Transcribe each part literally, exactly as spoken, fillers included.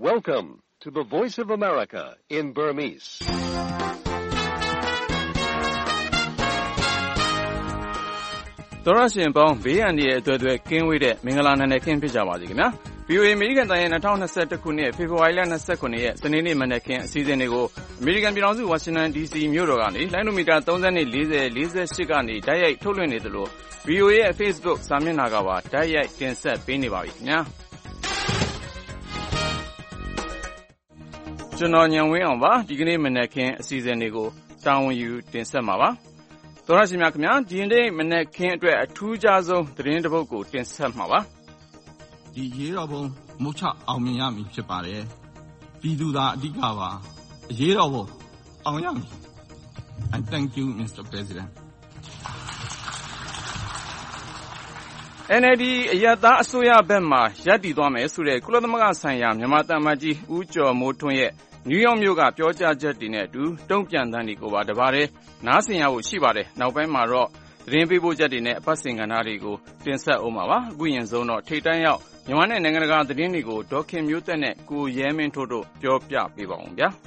Welcome to the Voice of America in Burmese. ။သောရရှင်ပေါင်းဘေးအန္တရာယ်အတွက်အတွက်ကင်းဝေးတဲ့မင်္ဂလာနံနက်ခင်းဖြစ်ကြပါစေခင်ဗျာ။ ဗွီအိုအေ အမေရိကန်တိုင်းရဲ့၂၀၂၁ခုနှစ်ဖေဖော်ဝါရီလ၂၇ရက်စနေနေ့မနက်ခင်းအစီအစဉ်တွေကိုအမေရိကန်ပြည်ထောင်စုဝါရှင်တန်ဒီစီမြို့တော်ကနေလိုင်းနိုမီတာသုံး၂ ၄၀ ၄၈ကနေတိုက်ရိုက်ထုတ်လွှင့်နေသလို ဗွီအိုအေရဲ့ Facebook စာမျက်နှာကပါတိုက်ရိုက်တင်ဆက်ပေးနေပါပြီခင်ဗျာ။ကျွန်တော်ညံဝင်းအောင်ပါဒီကနေ့မနက်ခင်းအစီအစဉ်တွေကိုတာဝန်ယူတင်ဆက်မှာပါ။သောရရှိမြခင်ဗျာဒီနေ့မနက်ခင်းအတွက်အထူးခြားဆုံးသတင်းတစ်ပုဒ်ကိုတင်ဆက်မှာပါ။ဒီရေးတော်ပုံမုတ်ချအောင်မြင်ရမည်ဖြစ်ပါတယ်။ပြည်သူသာအဓိကပါအရေးတော်ပုံအောင်ရမည်။ And thank you Mister President. အန် အယ်လ် ဒီ အရပ်သားအစိုးရဘက်မှရပ်တည်သွားမယ်ဆိုတဲ့ကုလသမဂ္ဂဆိုင်ရာမြန်မာသံအမတ်ကြီးဦးကျော်မိုးထွန်းရဲ့နယူးယောက်မြို့ကပြောကြားချက်တွေနဲ့အတူတုံ့ပြန်သံတွေကိုပါတပါးတည်းနားဆင်ရဖို့ရှိပါတယ်။နောက်ပိုင်းမှာတော့သတင်းပေးပို့ချက်တွေနဲ့အပတ်စဉ်ကဏ္ဍတွေကိုတင်ဆက်အောင်ပါပါ။အခုရင်ဆုံးတော့ထိပ်တန်းရောက်မြန်မာနဲ့နိုင်ငံတကာသတင်းတွေကိုဒေါက်ခင်မျိုးသက်နဲ့ကိုရဲမင်းထိုးတို့ပြောပြပေးပါအောင်ဗျာ။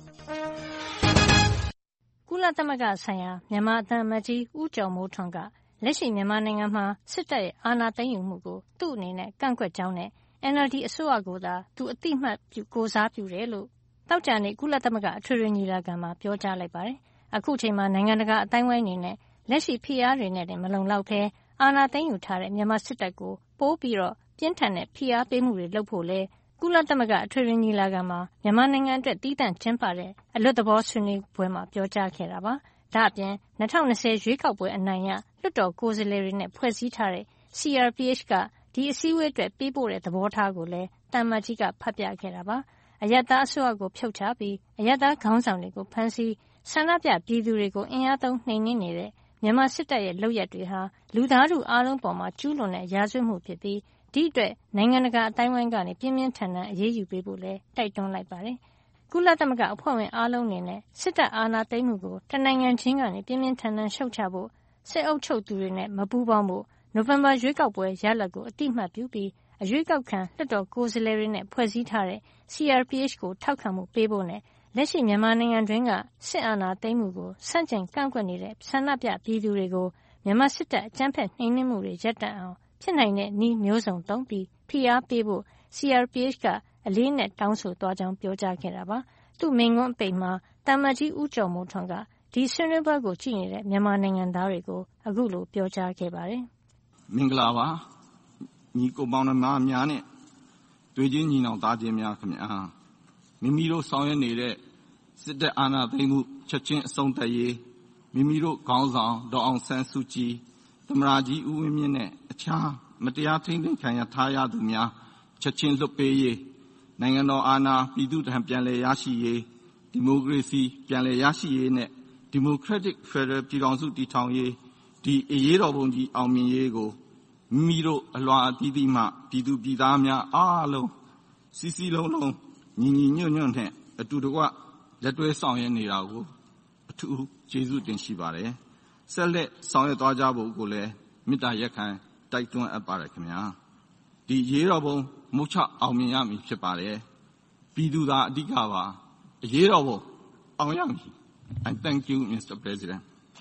ကုလသမဂ္ဂဆိုင်ရာမြန်မာသံအမတ်ကြီးဦးကျော်မိုးထွန်းကလက်ရှိမြန်မာနိုင်ငံမှာစစ်တပ်ရဲ့အာဏာသိမ်းယူမှုကိုသူ့အနေနဲ့ကန့်ကွက်ကြောင်းနဲ့ အန် အယ်လ် ဒီ အစိုးရကိုသာသူအတိမတ်ပြုကိုစားပြုတယ်လို့သောကြာနေ့ကုလသမဂ္ဂအထွေထွေညီလာခံမှာပြောကြားလိုက်ပါတယ်။အခုချိန်မှာနိုင်ငံတကာအတိုင်းအဝိုင်းအနေနဲ့လက်ရှိဖိအားတွေနဲ့မလုံလောက်ဘဲအာဏာသိမ်းယူထားတဲ့မြန်မာစစ်တပ်ကိုပိုပြီးတော့ပြင်းထန်တဲ့ဖိအားပေးမှုတွေလုပ်ဖို့လဲကုလသမဂ္ဂအထွေထွေညီလာခံမှာမြန်မာနိုင်ငံအတွက်တည်တံ့ကျင်းပတဲ့အလွတ်သဘောဆွေးနွေးပွဲမှာပြောကြားခဲ့တာပါ။ဒါ့အပြင်၂၀၂၀ရွေးကောက်ပွဲအနိုင်ရလွှတ်တော်ကိုယ်စားလှယ်တွေနဲ့ဖွဲ့စည်းထားတဲ့ စီ အာർ ပီ အိတ် ကဒီအစည်းအဝေးအတွက်ပေးပို့တဲ့သဘောထားကိုလည်းတမ္မတ်ကြီးကဖတ်ပြခဲ့တာပါ။အရပ်သားအစိုးရကိုဖြုတ်ချပြီးအရပ်သားခေါင်းဆောင်တွေကိုဖမ်းဆီးဆန္ဒပြပြည်သူတွေကိုအင်အားသုံးနှိမ်နင်းနေတဲ့မြန်မာစစ်တပ်ရဲ့လုပ်ရပ်တွေဟာလူသားထုအားလုံးပေါ်မှာကျူးလွန်တဲ့ရာဇဝတ်မှုဖြစ်ပြီးဒီအတွက်နိုင်ငံတကာအတိုင်းအဝိုင်းကနေပြင်းပြင်းထန်ထန်အရေးယူပေးဖို့လည်းတိုက်တွန်းလိုက်ပါတယ်။ကုလသမဂ္ဂအဖွဲ့ဝင်အားလုံးအနေနဲ့စစ်တပ်အာဏာသိမ်းမှုကိုတနိုင်ငံချင်းကနေပြင်းပြင်းထန်ထန်ရှုတ်ချဖို့စစ်အုပ်ချုပ်သူတွေနဲ့မပူးပေါင်းဖို့နိုဝင်ဘာရွေးကောက်ပွဲရလဒ်ကိုအတိမတ်ပြုပြီးအရွေးကောက်ခံလွှတ်တော်ကိုယ်စားလှယ်တွေနဲ့ဖွဲ့စည်းထားတဲ့ စီ အာር ပီ အိတ် ကိုထောက်ခံမှုပေးဖို့နဲ့လက်ရှိမြန်မာနိုင်ငံတွင်းကစစ်အာဏာသိမ်းမှုကိုဆန့်ကျင်ကန့်ကွက်နေတဲ့ဆန္ဒပြပြည်သူတွေကိုမြန်မာစစ်တပ်အကြမ်းဖက်နှိမ်နင်းမှုတွေရပ်တန့်အောင်ဖြစ်နိုင်တဲ့နည်းမျိုးစုံသုံးပြီးဖိအားပေးဖို့ စီ အာር ပီ အိတ် ကအလေးနဲ့တောင်းဆိုသွားကြောင်းပြောကြားခဲ့တာပါ။သူ့မိန့်ခွန်းအပိတ်မှာသံအမတ်ကြီးဦးကျော်မိုးထွန်းကဒီဆွေးနွေးပွဲကိုကြည့်နေတဲ့မြန်မာနိုင်ငံသားတွေကိုအခုလိုပြောကြားခဲ့ပါတယ်။မင်္ဂလာပါညီကိုပေါင်းနှမများနဲ့တွေ့ချင်းညီနောင်သားချင်းများခင်ဗျာမိမိတို့ဆောင်ရွက်နေတဲ့စစ်တပ်အာဏာသိမ်းမှုချက်ချင်းအဆုံးသတ်ရေးမိမိတို့ခေါင်းဆောင်ဒေါက်အောင်ဆန်းစုကြည်သမ္မတကြီးဦးဝင်းမြင့်နဲ့အခြားမတရားထိန်းသိမ်းခံရထားရသူများချက်ချင်းလွတ်ပေးရေးနိုင်ငံတော်အာဏာပြည်သူ့ထံပြန်လည်ရရှိရေးဒီမိုကရေစီပြန်လည်ရရှိရေးနဲ့ဒီမိုကရက်တစ်ဖက်ဒရယ်ပြည်ထောင်စုတည်ထောင်ရေးဒီအရေးတော်ပုံကြီးအောင်မြင်ရေးကိုမိမိတို့အလွန်အသီးသီးမှပြည်သူပြည်သားများအားလုံးစီစီလုံးလုံးညီညီညွတ်ညွတ်နဲ့အတူတကွလက်တွဲဆောင်ရွက်နေတာကိုအထူးကျေးဇူးတင်ရှိပါတယ်။ဆက်လက်ဆောင်ရွက်သွားကြဖို့ကိုလည်းမေတ္တာရက်ခံတိုက်တွန်းအပ်ပါတယ်ခင်ဗျာ။ဒီရေးတော်ပုံမုတ်ချအောင်မြင်ရမည်ဖြစ်ပါတယ်။ပြည်သူသာအဓိကပါအရေးတော်ပုံအောင်ရမည်။ And thank you Mister President.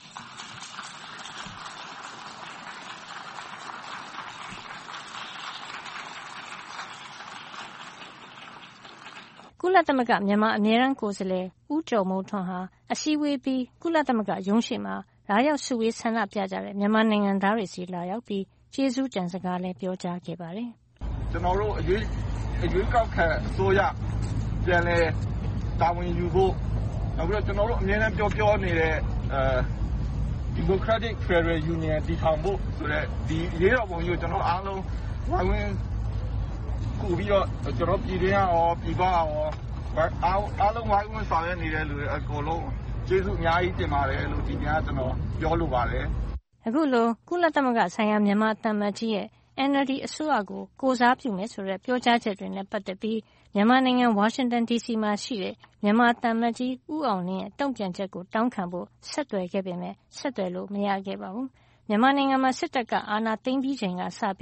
ကုလသမဂ္ဂမြန်မာအမြဲတမ်းကိုယ်စားလှယ်ဦးကျော်မိုးထွန်းဟာအစည်းအဝေးပြီးကုလသမဂ္ဂရုံးရှိမှာလာရောက်စုဝေးဆန္ဒပြကြတဲ့မြန်မာနိုင်ငံသားတွေစီလာရောက်ပြီးကျေးဇူးတင်စကားလည်းပြောကြားခဲ့ပါတယ်။ကျွန်တော်တို့အရေးအရေးကောက်ခံအစိုးရပြန်လဲတာဝန်ယူဖို့နောက်ပြီးတော့ကျွန်တော်တို့အမြဲတမ်းပြောပြောနေတဲ့အဲ Democratic Federal Union တည်ထောင်ဖို့ဆိုတဲ့ဒီအရေးတော်ပုံကြီးကိုကျွန်တော်အားလုံးဝိုင်းဝန်းကူပြီးတော့ကျွန်တော်ပြည်တွင်းရောပြည်ပရောအားအားလုံးဝိုင်းဝန်းဆောင်ရွက်နေတဲ့လူတွေအကုန်လုံးကျေးဇူးအများကြီးတင်ပါတယ်လို့ဒီညကျွန်တော်ပြောလိုပါတယ်။အခုလိုကုလသမဂ္ဂဆိုင်ရာမြန်မာသံအမတ်ကြီးရဲ့ အန် အယ်လ် ဒီ အစိုးရကိုကိုစားပြုမယ်ဆိုတဲ့ပြောကြားချက်တွေနဲ့ပတ်သက်ပြီးမြန်မာနိုင်ငံဝါရှင်တန်ဒီစီမှာရှိတဲ့မြန်မာသံအမတ်ကြီးဦးအောင်လင်းရဲ့တုံ့ပြန်ချက်ကိုတောင်းခံဖို့ဆက်သွယ်ခဲ့ပေမဲ့ဆက်သွယ်လို့မရခဲ့ပါဘူး။မြန်မာနိုင်ငံမှာစစ်တပ်ကအာဏာသိမ်းပြီးချိန်ကစပြီးမ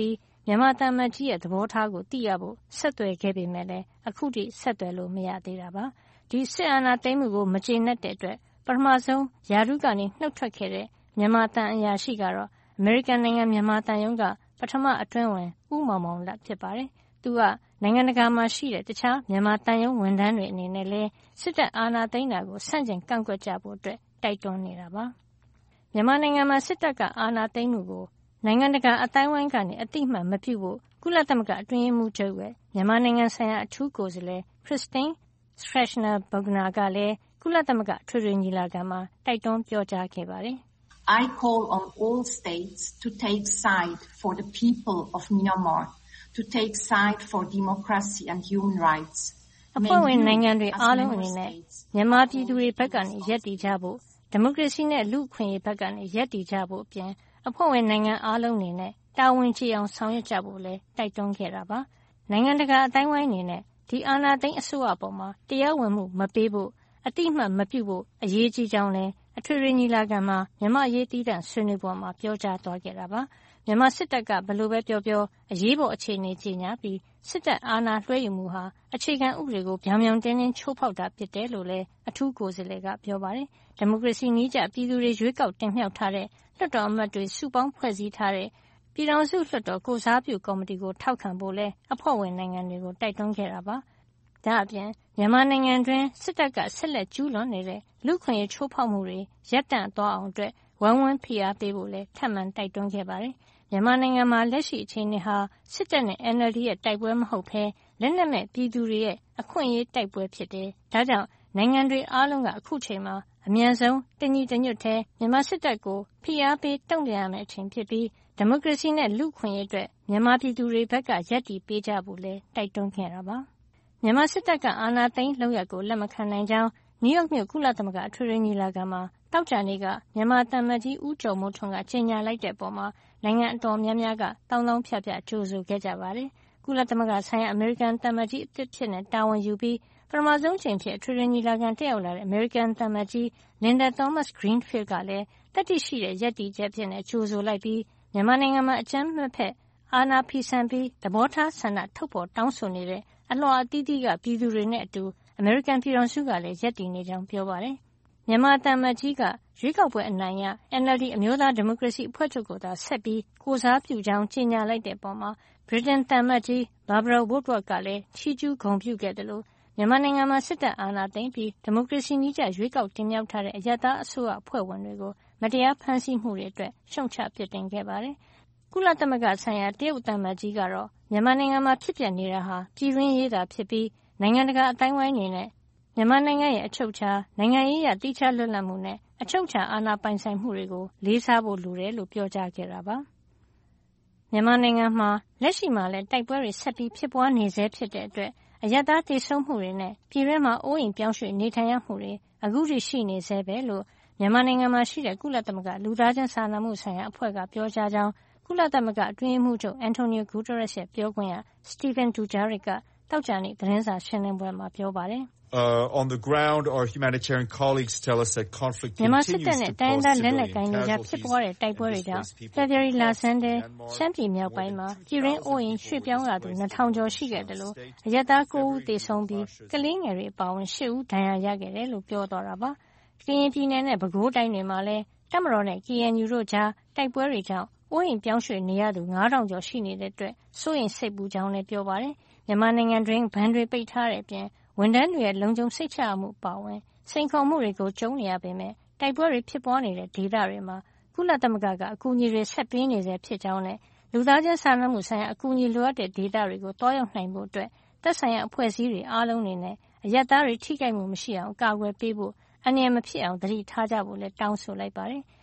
မြန်မာတမန်ကြီးရဲ့သဘောထားကိုသိရဖို့ဆက်သွယ်ခဲ့ပေမဲ့လည်းအခုထိဆက်သွယ်လို့မရသေးတာပါဒီစစ်အာဏာသိမ်းမှုကိုမကျေနပ်တဲ့အတွက်ပထမဆုံးယာရုကနေနှုတ်ထွက်ခဲ့တဲ့မြန်မာတန်အရာရှိကတော့အမေရိကန်နိုင်ငံမြန်မာတန်ယုံကပထမအတွင်းဝင်ဦးမောင်မောင်လတ်ဖြစ်ပါတယ်သူကနိုင်ငံတကာမှာရှိတဲ့တခြားမြန်မာတန်ယုံဝန်ထမ်းတွေအနေနဲ့လည်းစစ်တပ်အာဏာသိမ်းတာကိုဆန့်ကျင်ကန့်ကွက်ကြဖို့အတွက်တိုက်တွန်းနေတာပါမြန်မာနိုင်ငံမှာစစ်တပ်ကအာဏာသိမ်းမှုကိုနိုင်ငံတကာအတိုင်းဝိုင်းကနေအတိအမှန်မပြုဖို့ကုလသမဂ္ဂအတွင်းရေးမှူးချုပ်ရဲ့မြန်မာနိုင်ငံဆိုင်ရာအထူးကိုယ်စားလှယ် Christine Schraner Burgener ကလည်းကုလသမဂ္ဂထွေထွေညီလာခံမှာတိုက်တွန်းပြောကြားခဲ့ပါတယ် I call on all states to take side for the people of Myanmar, to take side for democracy and human rights. အဖွဲ့ဝင်နိုင်ငံတွေအားလုံးအနေနဲ့မြန်မာပြည်သူတွေဘက်ကနေရပ်တည်ကြဖို့ဒီမိုကရေစီနဲ့လူ့အခွင့်အရေးဘက်ကနေရပ်တည်ကြဖို့အပြင်အဖွဲ့ဝင်နိုင်ငံအားလုံးအနေနဲ့တာဝန်ကျေအောင်ဆောင်ရွက်ကြဖို့လည်းတိုက်တွန်းခဲ့တာပါနိုင်ငံတကာအတိုင်းဝိုင်းအနေနဲ့ဒီအာဏာသိမ်းအစိုးရပေါ်မှာတရားဝင်မှုမပေးဖို့အတိအမှန်မပြုဖို့အရေးကြီးကြောင်းလည်းအထွေထွေညီလာခံမှာမြန်မာရေးတည်တံ့ဆွေးနွေးပွဲမှာပြောကြားသွားခဲ့တာပါမြန်မာစစ်တပ်ကဘယ်လိုပဲပြောပြောအရေးပေါ်အခြေအနေကြီးညာပြီးစစ်တပ်အာဏာလွှဲယူမှုဟာအခြေခံဥပဒေကိုပြောင်ပြောင်တင်းတင်းချိုးဖောက်တာဖြစ်တယ်လို့လည်းအထူးကိုယ်စားလှယ်ကပြောပါတယ်ဒီမိုကရေစီနည်းကျပြည်သူတွေရွေးကောက်တင်မြှောက်ထားတဲ့လွှတ်တော်အမတ်တွေစုပေါင်းဖွဲ့စည်းထားတဲ့ပြည်ထောင်စုလွှတ်တော်ကိုစားပြုကော်မတီကိုထောက်ခံဖို့လဲအဖွဲ့ဝင်နိုင်ငံတွေကိုတိုက်တွန်းခဲ့တာပါဒါအပြင်မြန်မာနိုင်ငံတွင်စစ်တပ်ကဆက်လက်ကျူးလွန်နေတဲ့လူခွင့်ရေးချိုးဖောက်မှုတွေရပ်တန့်သွားအောင်အတွက်ဝိုင်းဝန်းဖိအားပေးဖို့လဲထပ်မံတိုက်တွန်းခဲ့ပါတယ်မြန်မာနိုင်ငံမှာလက်ရှိအခြေအနေဟာစစ်တပ်နဲ့ N L D ရဲ့တိုက်ပွဲမဟုတ်ဘဲလက်နက်မဲ့ပြည်သူတွေရဲ့အခွင့်အရေးတိုက်ပွဲဖြစ်တယ်ဒါကြောင့်နိုင်ငံတွေအားလုံးကအခုချိန်မှာအမြန်ဆုံးတညီတညွတ်ထဲမြန်မာစစ်တပ်ကိုဖိအားပေးတုံ့ပြန်ရမယ့်အချိန်ဖြစ်ပြီးဒီမိုကရေစီနဲ့လူ့ခွင့်ရေးအတွက်မြန်မာပြည်သူတွေဘက်ကရပ်တည်ပေးကြဖို့လဲတိုက်တွန်းခဲ့တာပါမြန်မာစစ်တပ်ကအာဏာသိမ်းလုပ်ရပ်ကိုလက်မခံနိုင်ကြောင်းနယူးယောက်မြို့ကုလသမဂ္ဂအထွေထွေညီလာခံမှာတောက်ကြနေ့ကမြန်မာတမန်ကြီးဦးကျော်မိုးထွန်းကကြေညာလိုက်တဲ့ပုံမှာနိုင်ငံအတော်များများကတောင်းတောင်းဖြတ်ဖြတ်ကြိုးဆိုခဲ့ကြပါတယ်ကုလသမဂ္ဂဆိုင်ရာအမေရိကန်တမန်ကြီးအသစ်ဖြစ်နေတာဝန်ယူပြီးပထမဆုံးချိန်ဖြစ်အထွေထွေညီလာခံတက်ရောက်လာတဲ့အမေရိကန်တမန်ကြီး Linda Thomas-Greenfield ကလည်းတတိရှိတဲ့ရပ်တည်ချက်ဖြစ်နေကြိုးဆိုလိုက်ပြီးမြန်မာနိုင်ငံမှာအကြမ်းမဖက်အာဏာဖီဆန်ပြီးသဘောထားဆန္ဒထုတ်ဖော်တောင်းဆိုနေတဲ့အလွှာအသီးသီးကပြည်သူတွေနဲ့အတူအမေရိကန်ပြည်ထောင်စုကလည်းရပ်တည်နေကြောင်းပြောပါတယ်မြန်မာတမန်ကြီးကရွေးကောက်ပွဲအနိုင်ရ N L D အမျိုးသားဒီမိုကရေစီအဖွဲ့ချုပ်ကိုသာဆက်ပြီးကိုစားပြုကြောင်းကြေညာလိုက်တဲ့ပုံမှာဗြိတိန်တမန်ကြီး Barbara Woodward ကလည်းချီးကျူးဂုဏ်ပြုခဲ့တယ်လို့မြန်မာနိုင်ငံမှာစစ်တပ်အာဏာသိမ်းပြီးဒီမိုကရေစီနည်းကျရွေးကောက်တင်မြှောက်ထားတဲ့အရပ်သားအစိုးရအဖွဲ့ဝင်တွေကိုမတရားဖမ်းဆီးမှုတွေအတွက်ရှုံချပြစ်တင်ခဲ့ပါတယ်ကုလသမဂ္ဂဆိုင်ရာတရုတ်တမန်ကြီးကတော့မြန်မာနိုင်ငံမှာဖြစ်ပျက်နေတာဟာပြည်တွင်းရေးသာဖြစ်ပြီးနိုင်ငံတကာအတိုင်းဝိုင်းအနေနဲ့မြန်မာနိုင်ငံရဲ့အချုပ်အခြာနိုင်ငံရေးအရတိကျလွတ်လပ်မှုနဲ့အချုပ်အခြာအာဏာပိုင်ဆိုင်မှုတွေကိုလေးစားဖို့လိုတယ်လို့ပြောကြားခဲ့တာပါမြန်မာနိုင်ငံမှာလက်ရှိမှာလည်းတိုက်ပွဲတွေဆက်ပြီးဖြစ်ပွားနေဆဲဖြစ်တဲ့အတွက်အရပ်သားတေဆုံးမှုတွေနဲ့ပြည်တွင်းမှာအိုးအိမ်ပြောင်းရွှေ့နေထိုင်ရမှုတွေအခုထိရှိနေဆဲပဲလို့မြန်မာနိုင်ငံမှာရှိတဲ့ကုလသမဂ္ဂလူသားချင်းစာနာမှုဆိုင်ရာအဖွဲ့ကပြောကြားကြောင်းကုလသမဂ္ဂအတွင်းရေးမှူးချုပ်အန်တိုနီယိုဂူတာရက်စ်ရဲ့ပြောခွင့်ရစတီဗန်ဒူဂျာရစ်ကတောက်ကြနေ့သတင်းစာရှင်းလင်းပွဲမှာပြောပါတယ် Uh, on the ground, our humanitarian colleagues tell us that conflict continues to pose civilian casualties. ဖြစ်ပွားတဲ့တိုက်ပွဲတွေကြောင့်ဖေဖော်ဝါရီလဆန်းထဲရှမ်းပြည်မြောက်ပိုင်းမှာပြည်ရင်းအိုးအိမ်ရွှေ့ပြောင်းရသူနှစ်ထောင်ကျော်ရှိခဲ့တယ်လို့အရပ်သားကိုးဦးသေဆုံးပြီးကလေးငယ်တွေအပါအဝင်ရှစ်ဦးဒဏ်ရာရခဲ့တယ်လို့ပြောသွားတာပါ။ကရင်ပြည်နယ်နဲ့ပဲခူးတိုင်းတွေမှာလည်းတပ်မတော်နဲ့ K N U တို့ကြားတိုက်ပွဲတွေကြောင့်အိုးအိမ်ပြောင်းရွှေ့နေရသူငါးထောင်ကျော်ရှိနေတဲ့အတွက်စိုးရိမ်စိတ်ပူကြောင်းလည်းပြောပါတယ်။မြန်မာနိုင်ငံတွင်ဗန်တွေပိတ်ထားတဲ့အပြင်ဝန်ထမ်းတွေရဲ့လုံခြုံစိတ်ချရမှုပါဝင်စိန်ခေါ်မှုတွေကိုကြုံနေရပေမဲ့တိုက်ပွဲတွေဖြစ်ပွားနေတဲ့ဒေသတွေမှာကုလသမဂ္ဂကအကူအညီတွေဆက်ပေးနေဆဲဖြစ်ကြောင်းနဲ့လူသားချင်းစာနာမှုဆိုင်ရာအကူအညီလိုအပ်တဲ့ဒေသတွေကိုတွားရောက်နိုင်ဖို့အတွက်သက်ဆိုင်ရာအဖွဲ့အစည်းတွေအားလုံးနေနဲ့အရပ်သားတွေထိခိုက်မှုမရှိအောင်ကာကွယ်ပေးဖို့အန္တရာယ်မဖြစ်အောင်သတိထားကြဖို့လည်းတောင်းဆိုလိုက်ပါတယ်။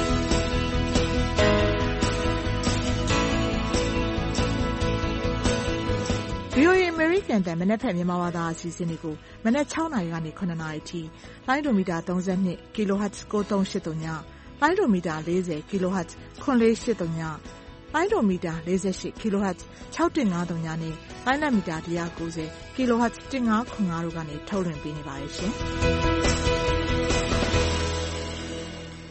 V O A American တန်မနက်ဖြန်မြန်မာဘာသာအစီအစဉ်တွေကိုမနက်၆နာရီကနေ၇နာရီအထိလိုင်းဒိုမီတာ၃၂ kilohertz ၉၃၈၃ညလိုင်းဒိုမီတာ၄၀ kilohertz ၇၄၈၃ညလိုင်းဒိုမီတာ၄၈ kilohertz ၆၁၅၃ညနဲ့လိုင်းနက်မီတာ၁၉၀ kilohertz ၁၅၇၅တို့ကနေထုတ်လွှင့်ပေးနေပါတယ်ရှင်။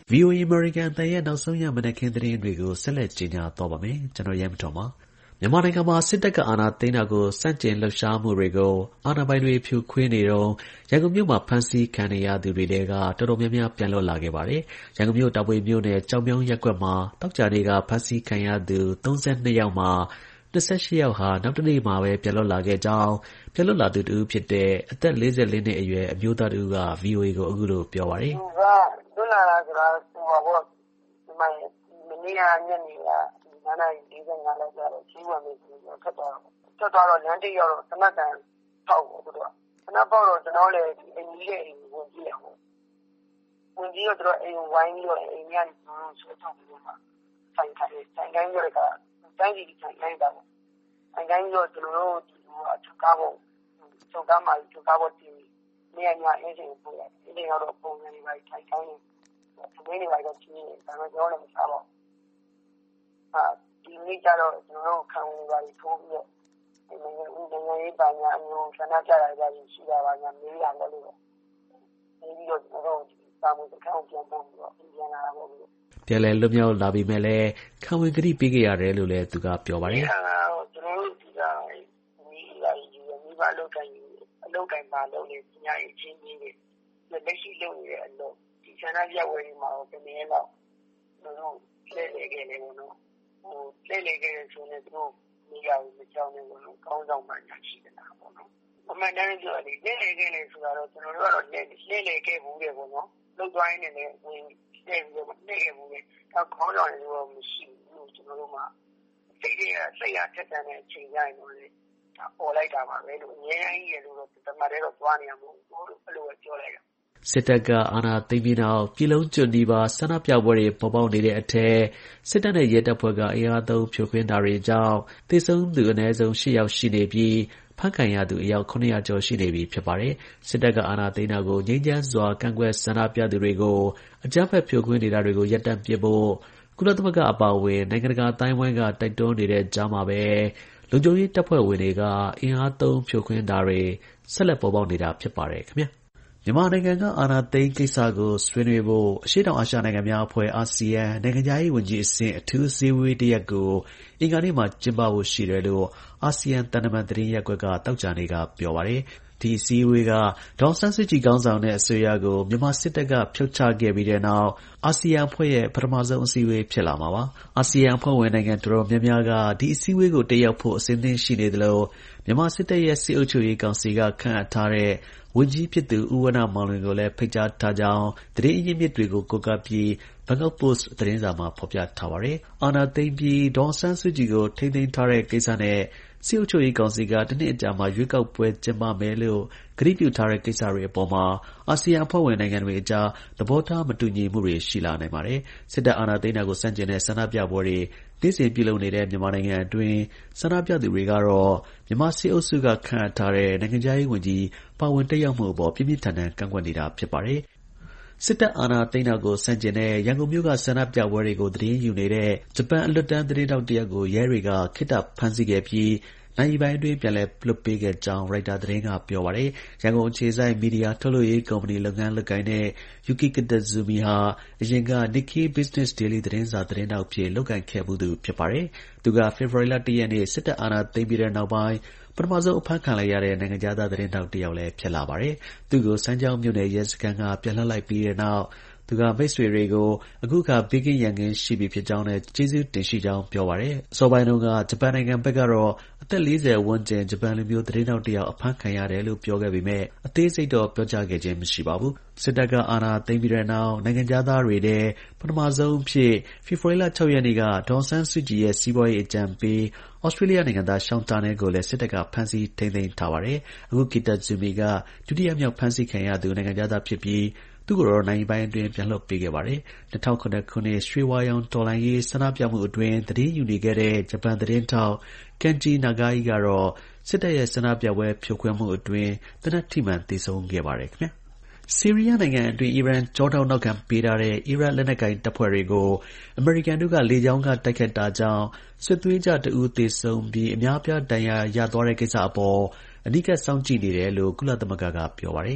ဗွီအိုအေ American အသံရဲ့နောက်ဆုံးရမနက်ခင်းသတင်းတွေကိုဆက်လက်ကြေညာတော့ပါမယ်။ကျွန်တော်ရဲမတော်ပါ။မြန်မာနိုင်ငံမှာစစ်တပ်ကအာဏာသိမ်းတာကိုစန့်ကျင်လှုပ်ရှားမှုတွေကိုအာဏာပိုင်တွေဖြိုခွင်းနေတော့ရန်ကုန်မြို့မှာဖမ်းဆီးခံနေရသူတွေတဲကတော်တော်များများပြန်လွတ်လာခဲ့ပါတယ်။ရန်ကုန်မြို့တာပွေမြို့နယ်ကြောင်မြောင်းရပ်ကွက်မှာတောက်ကြနေ့ကဖမ်းဆီးခံရသူသုံးဆယ့်နှစ်ယောက်မှာ၂၈ယောက်ဟာနောက်တနေ့မှာပဲပြန်လွတ်လာခဲ့ကြောင်းပြန်လွတ်လာသူတူဖြစ်တဲ့အသက်၄၄နှစ်အရွယ်အမျိုးသားတူက ဗွီအိုအေကိုအခုလိုပြောပါတယ်။သူကလွတ်လာတာဆိုတာဟိုဘောဒီမှာမနေ့ကညနေကနာနာလေးဆယ်ငါလောက်ကျတော့ချီးဝမ်းနေပြီးတော့ထွက်သွားတော့ထွက်သွားတော့လမ်းတိရောက်တော့သမတ်တန်ထောက်ပေါ့သူတို့ကခဏပေါ့တော့ကျွန်တော်လည်းအင်းကြီးရဲ့အိမ်ဝင်ကြည့်ရအောင်ဝင်ကြည့်တော့သူတို့အိမ်ဝိုင်းပြီးတော့အိမ်ကြီးကဆိုတော့ပြီးတော့ဆိုင်ခိုင်းဆိုင်ခိုင်းရတာတိုင်းကြီးဆိုင်ခိုင်းတာပေါ့ဆိုင်ခိုင်းတော့ကျွန်တော်တို့ဒီဟိုအချုပ်ကားပေါ့ချုပ်ကားမှာချုပ်ကားပေါ့ဒီနေရာညာအင်းချင်းပို့ရတယ်ဒီနေရာတော့ပုံစံတွေပါထိုင်ခိုင်းနေဒီနေ့နေပါတော့ချင်းဒါမှကျွန်တော်လည်းမစားပါဘူးအာဒီနေ့ကျတော့ကျွန်တော်တို့ခံဝင်ပါပြီးထိုးပြီးတော့ဒီနိုင်ငံဦးနိုင်ငံရေးပါညာအမျိုးဆန္ဒပြရကြပြီးရှိတာပါညာမေးရတော့လို့နေပြီးတော့ကျွန်တော်တို့တာဝန်တစ်ခါပြန်ပို့ပြီးတော့ပြန်လာတာပေါ့လို့ပြန်လဲလွတ်မြောက်လာပြီးမဲ့လဲခံဝင်ကတိပေးခဲ့ရတယ်လို့လည်းသူကပြောပါတယ်ကျွန်တော်တို့ဒီကဒီလာယူမိဘလောက်တိုင်းအလောက်တိုင်းပါလို့လေပညာရေးချင်းကြီးတွေလက်ရှိလုပ်နေတဲ့အလုပ်ဒီဆန္ဒပြဝယ်မှာတော့ပြန်နေတော့ကျွန်တော်တို့လဲလေခဲ့တယ်ပေါ့နော်ဟိုလဲလေခဲ့တယ်ဆိုရင်တို့မိရဘူးမကြောက်နေဘူးကောင်းဆောင်မှညာရှိနေတာပေါ့နော်အမှန်တမ်းပြောရရင်လဲလေခဲ့တယ်ဆိုတော့ကျွန်တော်တို့ကတော့လဲလဲလေခဲ့ဘူးတယ်ပေါ့နော်လောက်သွားရင်းနဲ့ဝင်တဲ့ပြီးတော့နေခဲ့ဘူးလေတော့ခေါင်းဆောင်တွေတော့မရှိဘူးကျွန်တော်တို့မှစိတ်ရစိတ်ရထက်သန်တဲ့အချိန်ကြရင်တော့လေပေါ်လိုက်တာပါပဲလို့အများကြီးရလို့တော့တမန်တွေတော့သွားနေရမို့အဲ့လိုပဲပြောလိုက်တာစစ်တပ်ကအာဏာသိမ်းပြီးနောက်ပြည်လုံးကျွတ်နီးပါးဆန္ဒပြပွဲတွေပေါ်ပေါက်နေတဲ့အထက်စစ်တပ်နဲ့ရဲတပ်ဖွဲ့ကအင်အားသုံးဖြိုခွင်းတာတွေကြောင့်သေဆုံးသူအနည်းဆုံး၈ယောက်ရှိနေပြီးဖမ်းခံရသူအယောက်ခုနှစ်ရာကျော်ရှိနေပြီဖြစ်ပါတယ်။စစ်တပ်ကအာဏာသိမ်းတာကိုငြိမ်းချမ်းစွာကန့်ကွက်ဆန္ဒပြသူတွေကိုအကြမ်းဖက်ဖြိုခွင်းနေတာတွေကိုရပ်တန့်ပစ်ဖို့ကုလသမဂ္ဂအပါအဝင်နိုင်ငံတကာအသိုင်းအဝိုင်းကတိုက်တွန်းနေတဲ့ကြားမှာပဲလုံခြုံရေးတပ်ဖွဲ့ဝင်တွေကအင်အားသုံးဖြိုခွင်းတာတွေဆက်လက်ပေါ်ပေါက်နေတာဖြစ်ပါတယ်ခင်ဗျာ။မြန်မာနိုင်ငံကအာဏာသိမ်းကိစ္စကိုဆွေးနွေးဖို့အရှေ့တောင်အာရှနိုင်ငံများအဖွဲ့အာဆီယံနိုင်ငံခြားရေးဝန်ကြီးအဆင့်အထူးအစည်းအဝေးတစ်ရပ်ကိုအင်္ဂါနေ့မှာကျင်းပဖို့ရှိတယ်လို့အာဆီယံသံတမန်သတင်းရပ်ကွက်ကသောကြာနေ့ကပြောပါတယ်။ဒီအစည်းအဝေးကဒေါ်အောင်ဆန်းစုကြည်ခေါင်းဆောင်တဲ့အစိုးရကိုမြန်မာစစ်တပ်ကဖြုတ်ချခဲ့ပြီးတဲ့နောက်အာဆီယံအဖွဲ့ရဲ့ပထမဆုံးအစည်းအဝေးဖြစ်လာမှာပါ။အာဆီယံအဖွဲ့ဝင်နိုင်ငံတော်တော်များများကဒီအစည်းအဝေးကိုတက်ရောက်ဖို့အစဉ်သင့်ရှိနေသလိုမြန်မာစစ်တပ်ရဲ့စစ်အုပ်ချုပ်ရေးကောင်စီကခန့်အပ်ထားတဲ့ဝန်ကြီးဖြစ်သူဦးဝဏ္ဏမောင်လွင်ကိုလည်းဖိတ်ကြားထားကြောင်းသတင်းအရင်းမြစ်တွေကိုကိုးကားပြီး Bangkok Post သတင်းစာမှာဖော်ပြထားပါတယ်။အာဏာသိမ်းပြီးဒေါ်အောင်ဆန်းစုကြည်ကိုထိန်းသိမ်းထားတဲ့ကိစ္စနဲ့စစ်အုပ်ချုပ်ရေးကောင်စီကတစ်နှစ်အကြာမှာရွေးကောက်ပွဲကျင်းပမယ်လို့ကတိပြုထားတဲ့ကိစ္စတွေအပေါ်မှာအာဆီယံအဖွဲ့ဝင်နိုင်ငံတွေအကြားသဘောထားမတူညီမှုတွေရှိလာနိုင်ပါတယ်။စစ်တပ်အာဏာသိမ်းတာကိုဆန့်ကျင်တဲ့ဆန္ဒပြပွဲတွေနေ့စဉ်ပြုလုပ်နေတဲ့မြန်မာနိုင်ငံအတွင်းဆန္ဒပြသူတွေကတော့မြန်မာစစ်အုပ်စုကခန့်အပ်ထားတဲ့နိုင်ငံခြားရေးဝန်ကြီးပါဝင်တက်ရောက်မှုအပေါ်ပြင်းပြင်းထန်ထန်ကန့်ကွက်နေတာဖြစ်ပါတယ်။စစ်တပ်အာဏာသိမ်းတာကိုဆန့်ကျင်တဲ့ရန်ကုန်မြို့ကဆန္ဒပြပွဲတွေကိုသတင်းယူနေတဲ့ဂျပန်အလွတ်တန်းသတင်းတောက်တစ်ယောက်ကိုရဲတွေကခေတ္တဖမ်းဆီးခဲ့ပြီးနိုင်ပိုင်းအတွင်းပြန်လည်လွှတ်ပေးခဲ့ကြောင်းရိုက်တာသတင်းကပြောပါတယ်။ရန်ကုန်အခြေစိုက်မီဒီယာထုတ်လွှင့်ရေးကုမ္ပဏီလုပ်ငန်းလုပ်ကိုင်တဲ့ Yuki Kitazumi ဟာအရင်က Nikkei Business Daily သတင်းစာသတင်းတောက်ဖြစ်လုပ်ကိုင်ခဲ့မှုသူဖြစ်ပါတယ်။သူကဖေဖော်ဝါရီလတစ်ရက်နေ့စစ်တပ်အာဏာသိမ်းပြီးတဲ့နောက်ပိုင်းပထမဆုံးအဖမ်းခံလိုက်ရတဲ့နိုင်ငံခြားသားသတင်းတောက်တစ်ယောက်လည်းဖြစ်လာပါတယ်။သူကိုစမ်းချောင်းမြို့နယ်ရဲစခန်းကပြန်လှည့်လိုက်ပြီးတဲ့နောက်သူကမိတ်ဆွေတွေကိုအခုခါဘေးကင်းရန်ကင်းရှိပြီဖြစ်ကြောင်းနဲ့ကျေးဇူးတင်ရှိကြောင်းပြောပါတယ်။အစောပိုင်းတုန်းကဂျပန်နိုင်ငံဘက်ကတော့အသက်၄၀ဝန်းကျင်ဂျပန်လူမျိုးသတင်းတောက်တစ်ယောက်အဖမ်းခံရတယ်လို့ပြောခဲ့ပေမဲ့အသေးစိတ်တော့ပြောကြားခဲ့ခြင်းမရှိပါဘူး။စစ်တပ်ကအာဏာသိမ်းပြီးတဲ့နောက်နိုင်ငံခြားသားတွေတဲ့ပထမဆုံးအဖြစ်ဖေဖော်ဝါရီလ၆ရက်နေ့ကဒေါ်ဆန်းစုကြည်ရဲ့စီးပွားရေးအကြံပေးဩစတြေးလျနိုင်ငံသားရှောင်းတာနယ်ကိုလည်းစစ်တပ်ကဖမ်းဆီးထိန်းသိမ်းထားပါတယ်။အခု Kitazumi ကဒုတိယမြောက်ဖမ်းဆီးခံရသူနိုင်ငံခြားသားဖြစ်ပြီးသူ့ကိုတော့နိုင်ပိုင်းအတွင်းပြန်လွှတ်ပေးခဲ့ပါတယ်။၂၀၀၇ခုနှစ်ရွှေဝါရောင်တော်လှန်ရေးဆန္ဒပြမှုအတွင်းသတင်းယူနေခဲ့တဲ့ဂျပန်သတင်းထောက် Kenji Nagai ကတော့စစ်တပ်ရဲ့ဆန္ဒပြပွဲဖြိုခွင်းမှုအတွင်းသေနတ်ထိမှန်သေဆုံးခဲ့ပါတယ်ခင်ဗျာ။ဆီးရီးယားနိုင်ငံအတွင်းအီရန်ကြောထောက်နောက်ခံပေးထားတဲ့အီရတ်လက်နက်ကိုင်တပ်ဖွဲ့တွေကိုအမေရိကန်တို့ကလေကြောင်းကတိုက်ခတ်တာကြောင့်စစ်သွေးကြတဦးသေဆုံးပြီးအများပြားဒဏ်ရာရသွားတဲ့ကိစ္စအပေါ်အနီးကပ်စောင့်ကြည့်နေတယ်လို့ကုလသမဂ္ဂကပြောပါတယ်။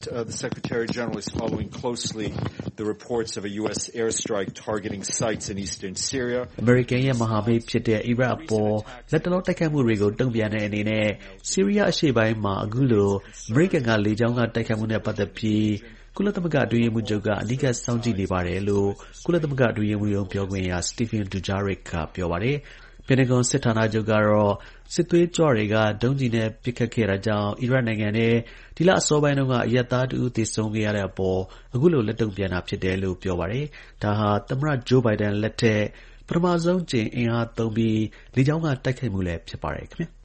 Uh, the Secretary General is following closely the reports of a U S airstrike targeting sites in eastern Syria. American ရဲ့မဟာမိတ်ဖြစ်တဲ့အီရတ်အပေါ်လက်တလောတိုက်ခိုက်မှုတွေကိုတုံ့ပြန်တဲ့အနေနဲ့ဆီးရီးယားအရှေ့ပိုင်းမှာအခုလို American ကလေကြောင်းကတိုက်ခိုက်မှုနဲ့ပတ်သက်ပြီးကုလသမဂ္ဂအတွင်းရေးမှူးချုပ်ကအနီးကပ်စောင့်ကြည့်နေပါတယ်လို့ကုလသမဂ္ဂအတွင်းရေးမှူးရုံးပြောခွင့်ရ Stephen Dujarric ကပြောပါတယ်။ ပင်တဂွန်စစ်ဌာနချုပ်ကတော့စစ်သွေးကြွတွေကဒုံးကျည်နဲ့ပစ်ခတ်ခဲ့တာကြောင့်အီရတ်နိုင်ငံနဲ့ဒီလအစောပိုင်းတုန်းကအရပ်သားတဦးသေဆုံးခဲ့ရတဲ့အပေါ်အခုလိုလက်တုံ့ပြန်တာဖြစ်တယ်လို့ပြောပါတယ်။ဒါဟာသမ္မတဂျိုးဘိုင်ဒန်လက်ထက်ပထမဆုံးကြိမ်အင်အားသုံးပြီးလေကြောင်းကတိုက်ခိုက်မှုလည်းဖြစ်ပါတယ်ခင်ဗျာ။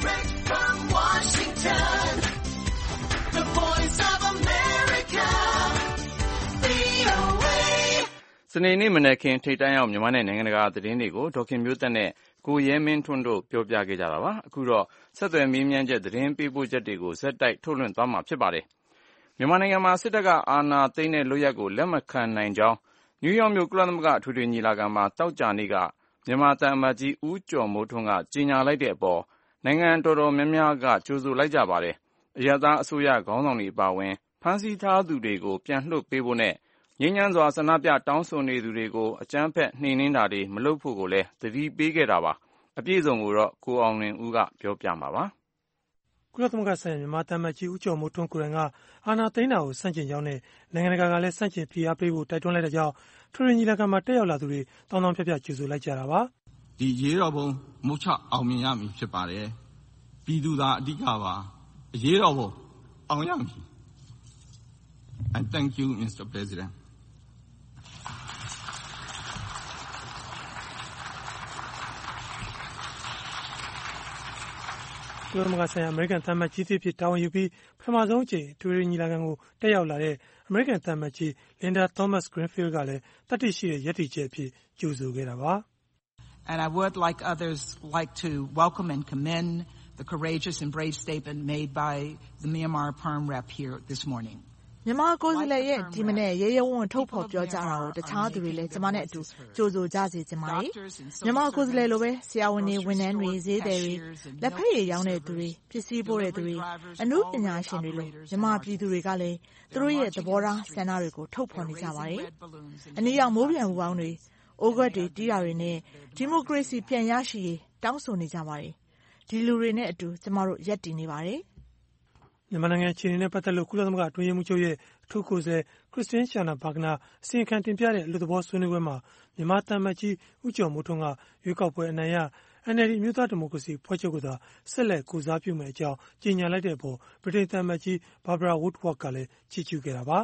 စနေနေ့မနက်ခင်းထိပ်တန်းရောက်မြန်မာနဲ့နိုင်ငံတကာသတင်းတွေကိုဒေါခင်မျိုးသက်နဲ့ကိုရဲမင်းထွန်းတို့ပြောပြခဲ့ကြတာပါအခုတော့ဆက်သွယ်မေးမြန်းချက်သတင်းပေးပို့ချက်တွေကိုဇက်တိုက်ထုတ်လွှင့်သွားမှာဖြစ်ပါတယ်မြန်မာနိုင်ငံမှာစစ်တပ်ကအာဏာသိမ်းတဲ့လုပ်ရပ်ကိုလက်မခံနိုင်ကြောင်းနယူးယောက်မြို့ကုလသမဂ္ဂအထွေထွေညီလာခံမှာတောက်ကြနေ့ကမြန်မာသံအမတ်ကြီးဦးကျော်မိုးထွန်းကကြေညာလိုက်တဲ့အပေါ်နိုင်ငံတော်တော်များများကကြိုဆိုလိုက်ကြပါတယ်အရပ်သားအစိုးရခေါင်းဆောင်တွေအပါအဝင်ဖမ်းဆီးထားသူတွေကိုပြန်လွှတ်ပေးဖို့နဲ့ငြိမ်းချမ်းစွာဆန္ဒပြတောင်းဆိုနေသူတွေကိုအကြမ်းဖက်နှိမ်နင်းတာတွေမလုပ်ဖို့ကိုလည်းသတိပေးခဲ့တာပါအပြည့်အစုံကိုတော့ကိုအောင်လွင်ဦးကပြောပြမှာပါကုလသမဂ္ဂဆိုင်ရာမြန်မာသံအမတ်ကြီးဦးကျော်မိုးထွန်းကိုယ်တိုင်ကအာဏာသိမ်းတာကိုဆန့်ကျင်ကြောင်းနဲ့နိုင်ငံတကာကလည်းဆန့်ကျင်ဖိအားပေးဖို့တိုက်တွန်းလိုက်တဲ့ကြောင့်ထရီညီလာခံမှာတက်ရောက်လာသူတွေတောင်းတောင်းဖြတ်ဖြတ်ကြိုဆိုလိုက်ကြတာပါဒီရေတော်ဘုံမုတ်ချအောင်မြင်ရမည်ဖြစ်ပါတယ်ပြည်သူသာအဓိကပါအရေးတော်ဘုံအောင်ရမည် and thank you Mr. President ကုလသမဂ္ဂဆိုင်ရာအမေရိကန်သံအမတ်ကြီးဖြစ်တာဝန်ယူပြီးပထမဆုံးအကြိမ်ထွေထွေညီလာခံကိုတက်ရောက်လာတဲ့အမေရိကန်သံအမတ်ကြီး Linda Thomas Greenfield ကလည်းတတ်သိရှိတဲ့ရည်တည်ချက်အဖြစ်ကြိုဆိုခဲ့တာပါ And I would like others like to welcome and commend the courageous and brave statement made by the Myanmar Perm Rep here this morning. မြန်မာကိုယ်စားလှယ်ရဲ့ဒီမနေ့ရေရဲဝံ့ထုတ်ဖော်ပြောကြားတာကိုတခြားသူတွေလည်းကျမနဲ့အတူကြိုဆိုကြစေချင်ပါတယ်။မြန်မာကိုယ်စားလှယ်လိုပဲဆရာဝန်တွေဝန်ထမ်းတွေဈေးသည်တွေလက်ဖက်ရည်ရောင်းတဲ့သူတွေပစ္စည်းပို့တဲ့သူတွေအမှုပညာရှင်တွေလိုမြန်မာပြည်သူတွေကလည်းသူတို့ရဲ့သဘောထားဆန္ဒတွေကိုထုတ်ဖော်နေကြပါတယ်။အနည်းရောက်မိုးပြန်ဟူပေါင်းတွေအိုးခွက်တွေတီးတာတွေနဲ့ဒီမိုကရေစီပြန်ရရှိရေးတောင်းဆိုနေကြပါတယ်။ဒီလူတွေနဲ့အတူကျမတို့ရပ်တည်နေပါတယ်။မြန်မာနိုင်ငံအခြေအနေနဲ့ပတ်သက်လို့ကုလသမဂ္ဂအတွင်းရေးမှူးချုပ်ရဲ့အထူးကိုယ်စားလှယ်ခရစ်စတင်းရှာနာဘာဂနာအစီရင်ခံတင်ပြတဲ့အလို့သဘောဆွေးနွေးပွဲမှာမြန်မာသံအမတ်ကြီးဦးကျော်မိုးထွန်းကရွေးကောက်ပွဲအနိုင်ရ N L D အမျိုးသားဒီမိုကရေစီဖွဲ့ချုပ်ကသာဆက်လက်ကိုစားပြုမယ့်အကြောင်းကြေညာလိုက်တဲ့အပေါ်ဗြိတိန်သံအမတ်ကြီး Barbara Woodward ကလည်းချီးကျူးခဲ့တာပါ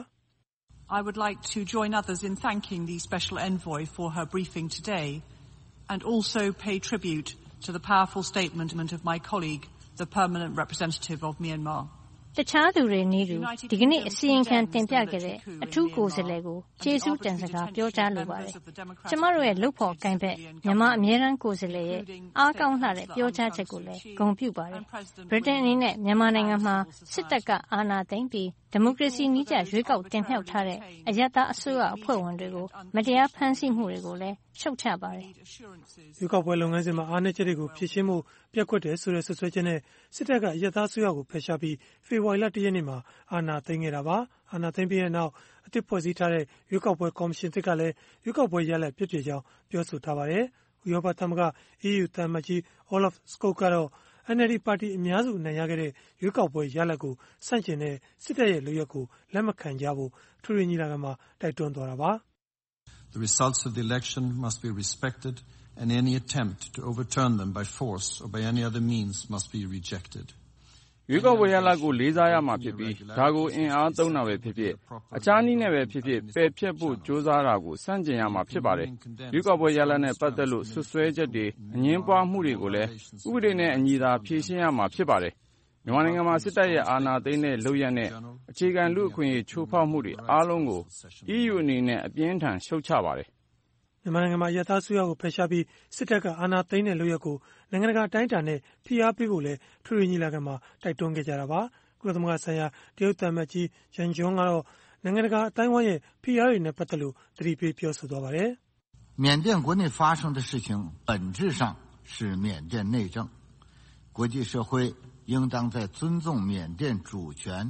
I would like to join others in thanking the Special Envoy for her briefing today and also pay tribute to the powerful statement of my colleague, the Permanent Representative of Myanmar. တခြားသူတွေနည်းတူဒီကနေ့အစီရင်ခံတင်ပြခဲ့တဲ့အထူးကိုယ်စားလှယ်ကိုကျေးဇူးတင်စကားပြောကြားလိုပါတယ်။ကျမတို့ရဲ့လုပ်ဖော်ကိုင်ဘက်မြန်မာအမြဲတမ်းကိုယ်စားလှယ်ရဲ့အားကောင်းလှတဲ့ပြောကြားချက်ကိုလည်းဂုဏ်ပြုပါတယ်။ဗြိတိန်အနေနဲ့မြန်မာနိုင်ငံမှာစစ်တပ်ကအာဏာသိမ်းပြီးဒီမိုကရေစီနည်းကျရွေးကောက်တင်မြှောက်ထားတဲ့အရပ်သားအစိုးရအဖွဲ့ဝင်တွေကိုမတရားဖမ်းဆီးမှုတွေကိုလည်းရှုတ်ချပါတယ်။ရွေးကောက်ပွဲလုပ်ငန်းစဉ်မှာအားနည်းချက်တွေကိုဖြေရှင်းဖို့ပျက်ကွက်တယ်ဆိုတဲ့ဆွဆွဲချက်နဲ့စစ်တပ်ကအရပ်သားအစိုးရကိုဖယ်ရှားပြီးဖေဖော်ဝါရီလတရက်နေ့မှာအာဏာသိမ်းခဲ့တာပါ။အာဏာသိမ်းပြီးတဲ့နောက်အသစ်ဖွဲ့စည်းထားတဲ့ရွေးကောက်ပွဲကော်မရှင်သစ်ကလည်းရွေးကောက်ပွဲရလဒ်ပြည့်ပြည့်ကြောင်းပြောဆိုထားပါတယ်။ဥရောပသမဂ္ဂ E U သံအမတ်ကြီး Olaf Scholz ကတော့ N L D ပါတီအများစုအနိုင်ရခဲ့တဲ့ရွေးကောက်ပွဲရလဒ်ကိုဆန့်ကျင်တဲ့စစ်တပ်ရဲ့လုပ်ရပ်ကိုလက်မခံကြဖို့ထူးထူးညီလာခံမှာတိုက်တွန်းသွားတာပါ The results of the election must be respected and any attempt to overturn them by force or by any other means must be rejected. ရွေးကောက်ပွဲရလဒ်ကိုလေးစားရမှာဖြစ်ပြီးဒါကိုအင်အားသုံးတာပဲဖြစ်ဖြစ်အခြားနည်းနဲ့ပဲဖြစ်ဖြစ်ပယ်ဖျက်ဖို့ကြိုးစားတာကိုစန့်ကျင်ရမှာဖြစ်ပါတယ်။ရွေးကောက်ပွဲရလဒ်နဲ့ပတ်သက်လို့ဆွဆွဲချက်တွေအငြင်းပွားမှုတွေကိုလည်းဥပဒေနဲ့အညီသာဖြေရှင်းရမှာဖြစ်ပါတယ်။မြန်မာနိုင်ငံမှာစစ်တပ်ရဲ့အာဏာသိမ်းတဲ့လုပ်ရပ်နဲ့အခြေခံလူ့အခွင့်အရေးချိုးဖောက်မှုတွေအားလုံးကို E U အနေနဲ့အပြင်းထန်ရှုတ်ချပါတယ်မြန်မာနိုင်ငံမှာရထားစုရကိုဖယ်ရှားပြီးစစ်တပ်ကအာဏာသိမ်းတဲ့လုပ်ရက်ကိုနိုင်ငံတကာအတိုင်းအတာနဲ့ဖိအားပေးဖို့လည်းထူထူညီလာခံမှာတိုက်တွန်းခဲ့ကြတာပါကုလသမဂ္ဂဆိုင်ရာတရုတ်သံအမတ်ကြီးရန်ဂျွန်းကတော့နိုင်ငံတကာအတိုင်းအဝိုင်းရဲ့ဖိအားတွေနဲ့ပတ်သက်လို့သတိပေးပြောဆိုသွားပါတယ်缅甸国内发生的事情本质上是缅甸内政国际社会应当在尊重缅甸主权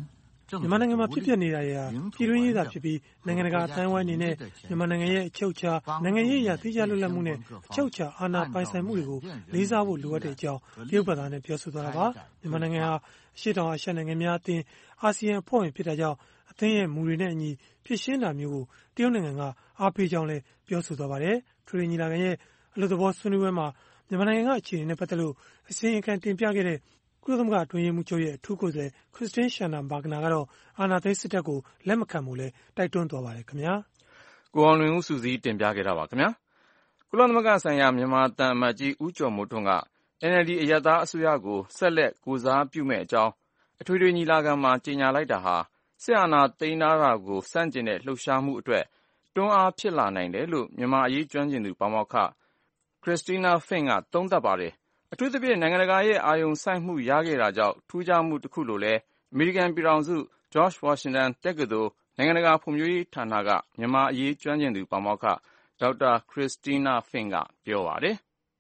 မြန်မာနိုင်ငံမှာဖြစ်ပျက်နေတာတွေဟာပြည်တွင်းရေးသာဖြစ်ပြီးနိုင်ငံတကာအတိုင်းအဝိုင်းအနေနဲ့မြန်မာနိုင်ငံရဲ့အချုပ်အခြာနိုင်ငံရေးအရာသိကြလွတ်လပ်မှုနဲ့အချုပ်အခြာအာဏာပိုင်ဆိုင်မှုတွေကိုလေးစားဖို့လိုအပ်တဲ့အကြောင်းတရုတ်ဘာသာနဲ့ပြောဆိုသွားတာပါမြန်မာနိုင်ငံဟာအရှေ့တောင်အာရှနိုင်ငံများအသင်းအာဆီယံအဖွဲ့ဝင်ဖြစ်တာကြောင့်အသင်းရဲ့မူတွေနဲ့အညီဖြစ်ရှင်းတာမျိုးကိုတရုတ်နိုင်ငံကအားပေးကြောင်းလည်းပြောဆိုသွားပါတယ်ထရီညီလာခံရဲ့အလို့သဘောဆွေးနွေးပွဲမှာမြန်မာနိုင်ငံကအခြေအနေနဲ့ပတ်သက်လို့အစီရင်ခံတင်ပြခဲ့တဲ့ကုလသမဂ္ဂအတွင်းရေးမှူးချုပ်ရဲ့အထူးကိုယ်စားလှယ်ခရစ်စတင်းရှန်နာဘာဂနာကတော့အာဏာသိမ်းစစ်တပ်ကိုလက်မခံဖို့လဲတိုက်တွန်းသွားပါတယ်ခင်ဗျာကိုအောင်လွင်ဦးစုစည်းတင်ပြခဲ့တာပါခင်ဗျာကုလသမဂ္ဂဆိုင်ရာမြန်မာတန်အမတ်ကြီးဦးကျော်မိုးထွန်းက အန်အယ်လ်ဒီ အရပ်သားအစိုးရကိုဆက်လက်ကိုယ်စားပြုမယ့်အကြောင်းအထွေထွေညီလာခံမှာကြေညာလိုက်တာဟာစစ်အာဏာသိမ်းတာကိုစန့်ကျင်တဲ့လှုပ်ရှားမှုအတွက်တွန်းအားဖြစ်လာနိုင်တယ်လို့မြန်မာအရေးကျွမ်းကျင်သူပါမောက္ခခရစ်စတီနာဖင့်ကသုံးသပ်ပါတယ်အထူးသဖြင့်နိုင်ငံတကာရဲ့အာရုံစိုက်မှုရခဲ့တာကြောင့်ထူးခြားမှုတစ်ခုလို့လည်းအမေရိကန်ပြည်ထောင်စု George Washington တက္ကသိုလ်နိုင်ငံတကာဖွံ့ဖြိုးရေးဌာနကမြန်မာအရေးကျွမ်းကျင်သူပါမောက္ခဒေါက်တာခရစ်စတီနာဖင့်ကပြောပါတယ်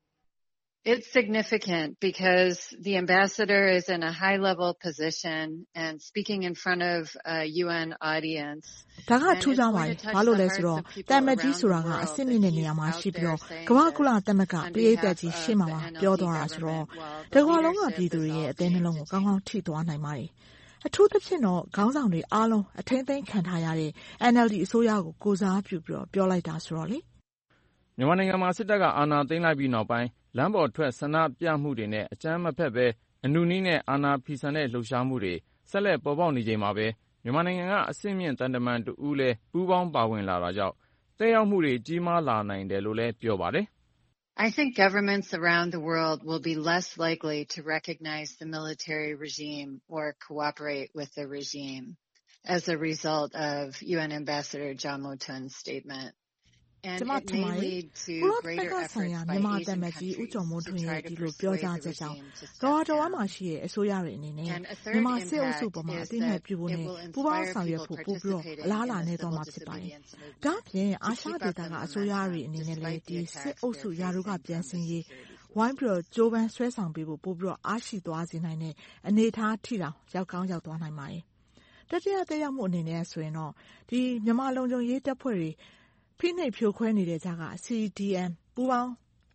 It's significant because the ambassador is in a high-level position and speaking in front of a U N audience. ဒါကထူးခြားပါတယ်။ဘာလို့လဲဆိုတော့တန်မတ်ကြီးဆိုတာကအဆင့်မြင့်တဲ့နေရာမှာရှိပြီးတော့ကမ္ဘာကုလသမဂ္ဂပြည်ရေးသက်ကြီးရှေ့မှာပြောသွားတာဆိုတော့တကမ္ဘာလုံးကပြည်သူတွေရဲ့အသေးနှလုံးကိုကောင်းကောင်းထိသွားနိုင်ပါတယ်။အထူးသဖြင့်တော့ခေါင်းဆောင်တွေအားလုံးအထင်သိမ်းခံထားရတဲ့ အန်အယ်လ်ဒီ အစိုးရကိုကိုစားပြုပြီးတော့ပြောလိုက်တာဆိုတော့လေမြန်မာနိုင်ငံမှာစစ်တပ်ကအာဏာသိမ်းလိုက်ပြီးနောက်ပိုင်းလမ်းပေါ်ထွက်ဆန္ဒပြမှုတွေနဲ့အကြမ်းမဖက်ပဲအနုနည်းနဲ့အာဏာဖီဆန်တဲ့လှုပ်ရှားမှုတွေဆက်လက်ပေါ်ပေါက်နေချိန်မှာပဲမြန်မာနိုင်ငံကအဆင့်မြင့်တန်တမန်တဦးလည်းပူးပေါင်းပါဝင်လာတာကြောင့်သက်ရောက်မှုတွေကြီးမားလာနိုင်တယ်လို့လည်းပြောပါတယ် I think governments around the world will be less likely to recognize the military regime or cooperate with the regime as a result of U N Ambassador John Moton's statement. ကျမထင်ပါတယ်ကုလသမဂ္ဂဆိုင်ရာမြန်မာတန်မတ်ကြီးဦးကျော်မိုးထွန်းရဲ့ဒီလိုပြောကြားချက်ကြောင့်ကမ္ဘာတော်မှာရှိတဲ့အစိုးရတွေအနေနဲ့မြန်မာစစ်အုပ်စုပေါ်မှာအသိအမှတ်ပြုဖို့နဲ့ပူးပေါင်းဆောင်ရွက်ဖို့ပို့ပြီးတော့အလားအလာနဲ့တော့မှာဖြစ်ပါတယ်။ဒါ့အပြင်အာရှဒေသကအစိုးရတွေအနေနဲ့လည်းဒီစစ်အုပ်စုရာထူးကပြန်ဆင်းရေးဝိုင်းပြီးတော့ကြိုးပမ်းဆွဲဆောင်ပေးဖို့ပို့ပြီးတော့အားရှိသွားစေနိုင်တဲ့အနေအထားထိတောင်ရောက်ကောင်းရောက်သွားနိုင်ပါတယ်။တတိယသက်ရောက်မှုအနေနဲ့ဆိုရင်တော့ဒီမြန်မာလုံခြုံရေးတပ်ဖွဲ့တွေဖိနှိပ်ဖြိုခွဲနေတဲ့ကြားက C D M ပူးပေါင်း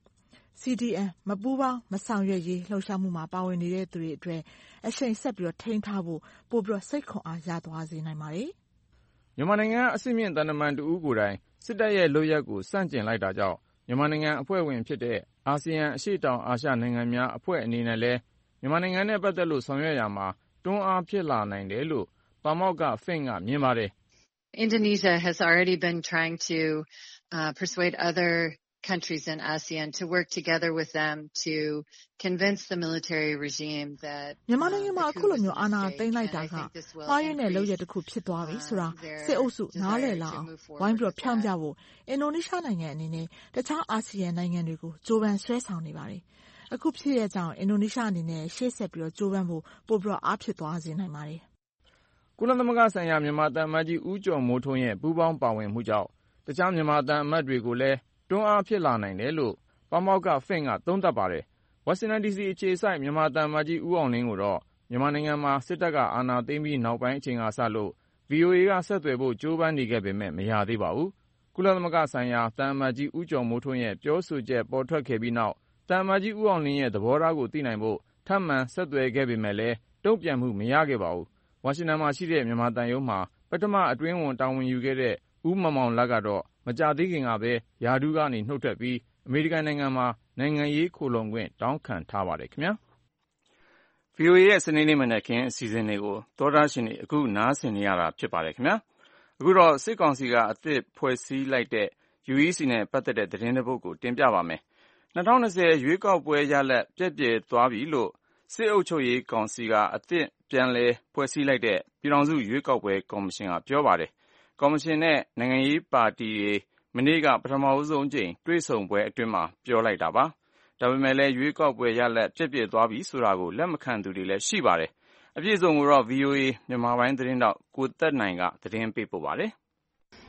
C D M မပူးပေါင်းမဆောင်ရွက်ရေးလှုပ်ရှားမှုမှာပါဝင်နေတဲ့သူတွေအတွက်အရှိန်ဆက်ပြီးတော့ထိန်းထားဖို့ပို့ပြီးတော့စိတ်ခွန်အားရသွားစေနိုင်ပါတယ်။မြန်မာနိုင်ငံအဆင့်မြင့်တန်တမန်တဦးကိုယ်တိုင်စစ်တပ်ရဲ့လုပ်ရက်ကိုစန့်ကျင်လိုက်တာကြောင့်မြန်မာနိုင်ငံအဖွဲ့ဝင်ဖြစ်တဲ့အာဆီယံအရှေ့တောင်အာရှနိုင်ငံများအဖွဲ့အနေနဲ့လည်းမြန်မာနိုင်ငံနဲ့ပတ်သက်လို့ဆောင်ရွက်ရမှာတွန်းအားဖြစ်လာနိုင်တယ်လို့ပါမောက္ခဖင့်ကမြင်ပါတယ် Indonesia has already been trying to uh, persuade other countries in ASEAN to work together with them to convince the military regime that မြန်မာနိုင်ငံမှာအခုလိုမျိုးအာဏာသိမ်းလိုက်တာကမှားယွင်းတဲ့လုပ်ရတစ်ခုဖြစ်သွားပြီဆိုတာစစ်အုပ်စုနားလည်လာအောင်ဝိုင်းပြီးတော့ဖြောင်းပြဖို့အင်ဒိုနီးရှားနိုင်ငံအနေနဲ့တခြားအာဆီယံနိုင်ငံတွေကိုကြိုးပမ်းဆွဲဆောင်နေပါတယ်အခုဖြစ်ရကြောင်းအင်ဒိုနီးရှားအနေနဲ့ရှေ့ဆက်ပြီးတော့ကြိုးပမ်းဖို့ပို့ပြီးတော့အားဖြစ်သွားစေနိုင်ပါတယ်ကုလသမဂ္ဂဆိုင်ရာမြန်မာတန်အမတ်ကြီးဦးကျော်မိုးထွန်းရဲ့ပူးပေါင်းပါဝင်မှုကြောင့်တခြားမြန်မာတန်အမတ်တွေကိုလည်းတွန်းအားဖြစ်လာနိုင်တယ်လို့ပါမောက္ခဖင့်ကသုံးသပ်ပါတယ်။ဝါရှင်တန်ဒီစီအခြေစိုက်မြန်မာတန်အမတ်ကြီးဦးအောင်လင်းကိုတော့မြန်မာနိုင်ငံမှာစစ်တပ်ကအာဏာသိမ်းပြီးနောက်ပိုင်းအချိန်ကစလို့ ဗီအိုအေ ကဆက်သွယ်ဖို့ကြိုးပမ်းနေခဲ့ပေမဲ့မရသေးပါဘူး။ကုလသမဂ္ဂဆိုင်ရာတန်အမတ်ကြီးဦးကျော်မိုးထွန်းရဲ့ပြောဆိုချက်ပေါ်ထွက်ခဲ့ပြီးနောက်တန်အမတ်ကြီးဦးအောင်လင်းရဲ့သဘောထားကိုသိနိုင်ဖို့ထပ်မံဆက်သွယ်ခဲ့ပေမဲ့လည်းတုံ့ပြန်မှုမရခဲ့ပါဘူး။ဝါရှင်တန်မှာရှိတဲ့မြန်မာသံရုံးမှာပထမအတွင်းဝန်တာဝန်ယူခဲ့တဲ့ဦးမောင်မောင်လတ်ကတော့မကြာသေးခင်ကပဲရာထူးကနေနှုတ်ထွက်ပြီးအမေရိကန်နိုင်ငံမှာနိုင်ငံရေးခိုလှုံခွင့်တောင်းခံထားပါတယ်ခင်ဗျာ။ ဗွီအိုအေ ရဲ့စနေနေ့မနက်ခင်းအစီအစဉ်တွေကိုသောတာရှင်တွေအခုနားဆင်နေရတာဖြစ်ပါတယ်ခင်ဗျာ။အခုတော့စစ်ကောင်စီကအသစ်ဖွဲ့စည်းလိုက်တဲ့ ယူ အီ စီ နဲ့ပတ်သက်တဲ့သတင်းတစ်ပုဒ်ကိုတင်ပြပါမယ်။၂၀၂၀ရွေးကောက်ပွဲရလဒ်ပြည့်ပြည့်သွားပြီလို့စစ်အုပ်ချုပ်ရေးကောင်စီကအသစ်ပြန်လည်ဖွဲ့စည်းလိုက်တဲ့ပြည်ထောင်စုရွေးကောက်ပွဲကော်မရှင်ကပြောပါတယ်။ကော်မရှင်နဲ့နိုင်ငံရေးပါတီတွေမနေ့ကပထမဆုံးကြိမ်တွေ့ဆုံပွဲအတွင်းမှာပြောလိုက်တာပါ။ဒါပေမဲ့လည်းရွေးကောက်ပွဲရလဒ်ပြည့်ပြည့်သွားပြီဆိုတာကိုလက်မခံသူတွေလည်းရှိပါတယ်။အပြည့်အစုံကိုတော့ ဗီအိုအေ မြန်မာပိုင်းသတင်းထောက်ကိုသက်နိုင်ကသတင်းပေးပို့ပါတယ်။